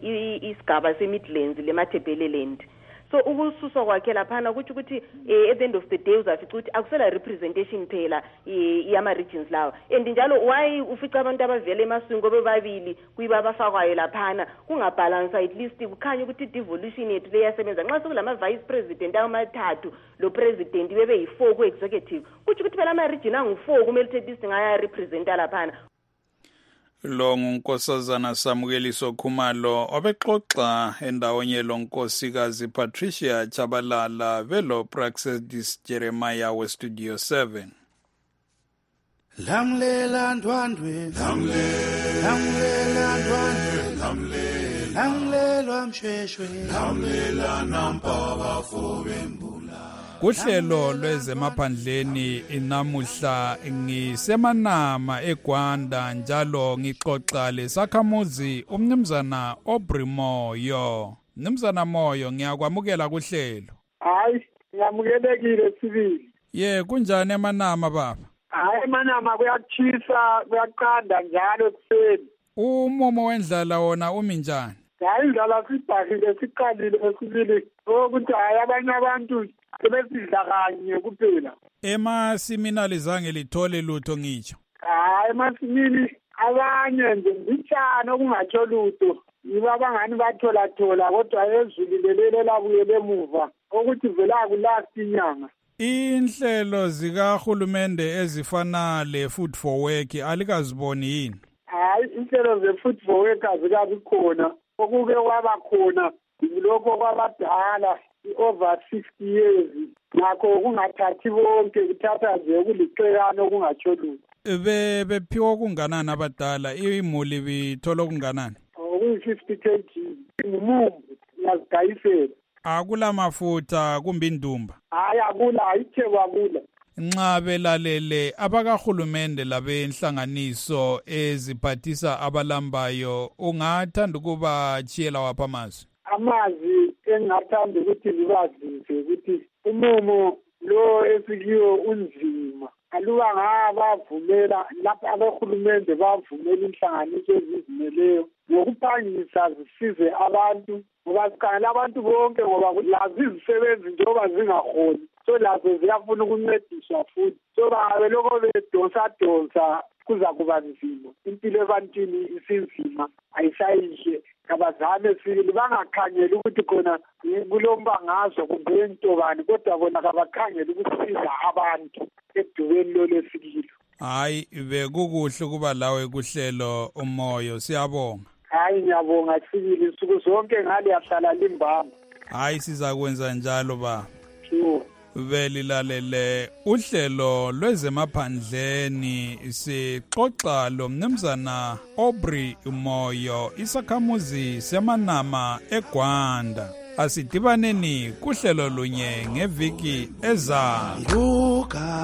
isigaba se-Midlands leMathebeleland. So ukususwa kwakhe laphana ukuthi ukuthi at the end of the day uzafica ukuthi akusela representation phela yama regions lawa. And njalo why ufica abantu abavela emaswingo bebabili kuyiba abafakwayo laphana kungabalance at least kukhanya ukuthi devolution yethu leyasebenza nxa sokulama vice president amathathu lo president bebe yi-four ku executive kuthi ukuthi phela ama region angu-four kumele at least ngaya representa laphana. Lo ngunkosazana Samukeliso Khumalo obexoxa endawonye lo nkosikazi Patricia Chabalala velo Praxedis Jeremiah we Studio seven. Lamlela ndwandwe lamlela lamlela ndwandwe lamlela lamlela msheshwe lamlela nampa bafobembula. Kuhlelo lwezemaphandleni inamuhla ngisemanama eGwanda njalo ngixoxa lesakhamuzi umnumzana Aubrey Moyo. Mnumzana Moyo ngiyakwamukela kuhlelo. Hayi ngiyamukelekile sibili. Ye kunjani emanama baba? Hayi emanama kuyachisa kuyaqanda njalo ekuseni. Umumo wendlala wona umi njani? Hayi indlala sibhakile siqalile esibili ukuthi hayi abanye abantu sebesidla kanye kuphela. Emasimini zange lithole lutho ngitsho. Hayi emasimini abanye nje ngitshana okungatsho lutho yiba abangani bathola thola kodwa ezulu lelele labuyele emuva ukuthi vela kulast inyanga. Inhlelo zikahulumende ezifana le Food for Work alikaziboni yini? Hayi inhlelo ze Food for Work azikabi khona okuke kwaba khona lokho kwabadala over sixty years ngakho kungathathi bonke kuthatha nje kuliqekana okungatsho lutho. Be bephiwa kunganani abadala imuli bithola kunganani? okuyi-fifty kg ngumumbu ngiyazidayisela. Akula mafutha kumbe indumba? Hayi akula ayithe kwakula. Nxa belalele abakahulumende labenhlanganiso eziphathisa abalambayo ungathanda ukuba chiyela wapha amazwi? Amazwi engathanda ukuthi libazise ukuthi umumo lo esikiwo unzima aluba ngabavumela lapho abahulumende bavumela inhlanganiso ezizimeleyo ngokuphangisa zisize abantu ngoba sikhangela abantu bonke ngoba lazi izisebenzi njengoba zingaholi so lazo ziyafuna ukuncediswa futhi so babe lokho bedosa-dosa kuza kuba nzima impilo ebantwini isinzima ayisayihle kabazame sibili bangakhangeli ukuthi khona kulombangazwa kumbe intobani kodwa bona kabakhangeli ukusiza abantu edubeni lo lesikilo. Hayi bekukuhle kuba lawe kuhlelo umoyo siyabonga. Hayi ngiyabonga sibili insuku zonke ngale yahlala limbamba. Hayi sizakwenza njalo ba. Sure. Velilalele uhlelo lwezemaphandleni sixoxa lo mnumzana Aubrey Moyo isakhamuzi semanama eGwanda. Asidibaneni kuhlelo lunye ngeviki ezayo.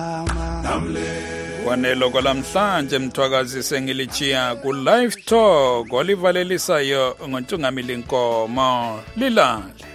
Kwanelo kwalamhlanje mthwakazi sengilichiya ku live talk olivalelisayo ngontungamili nkomo lilale.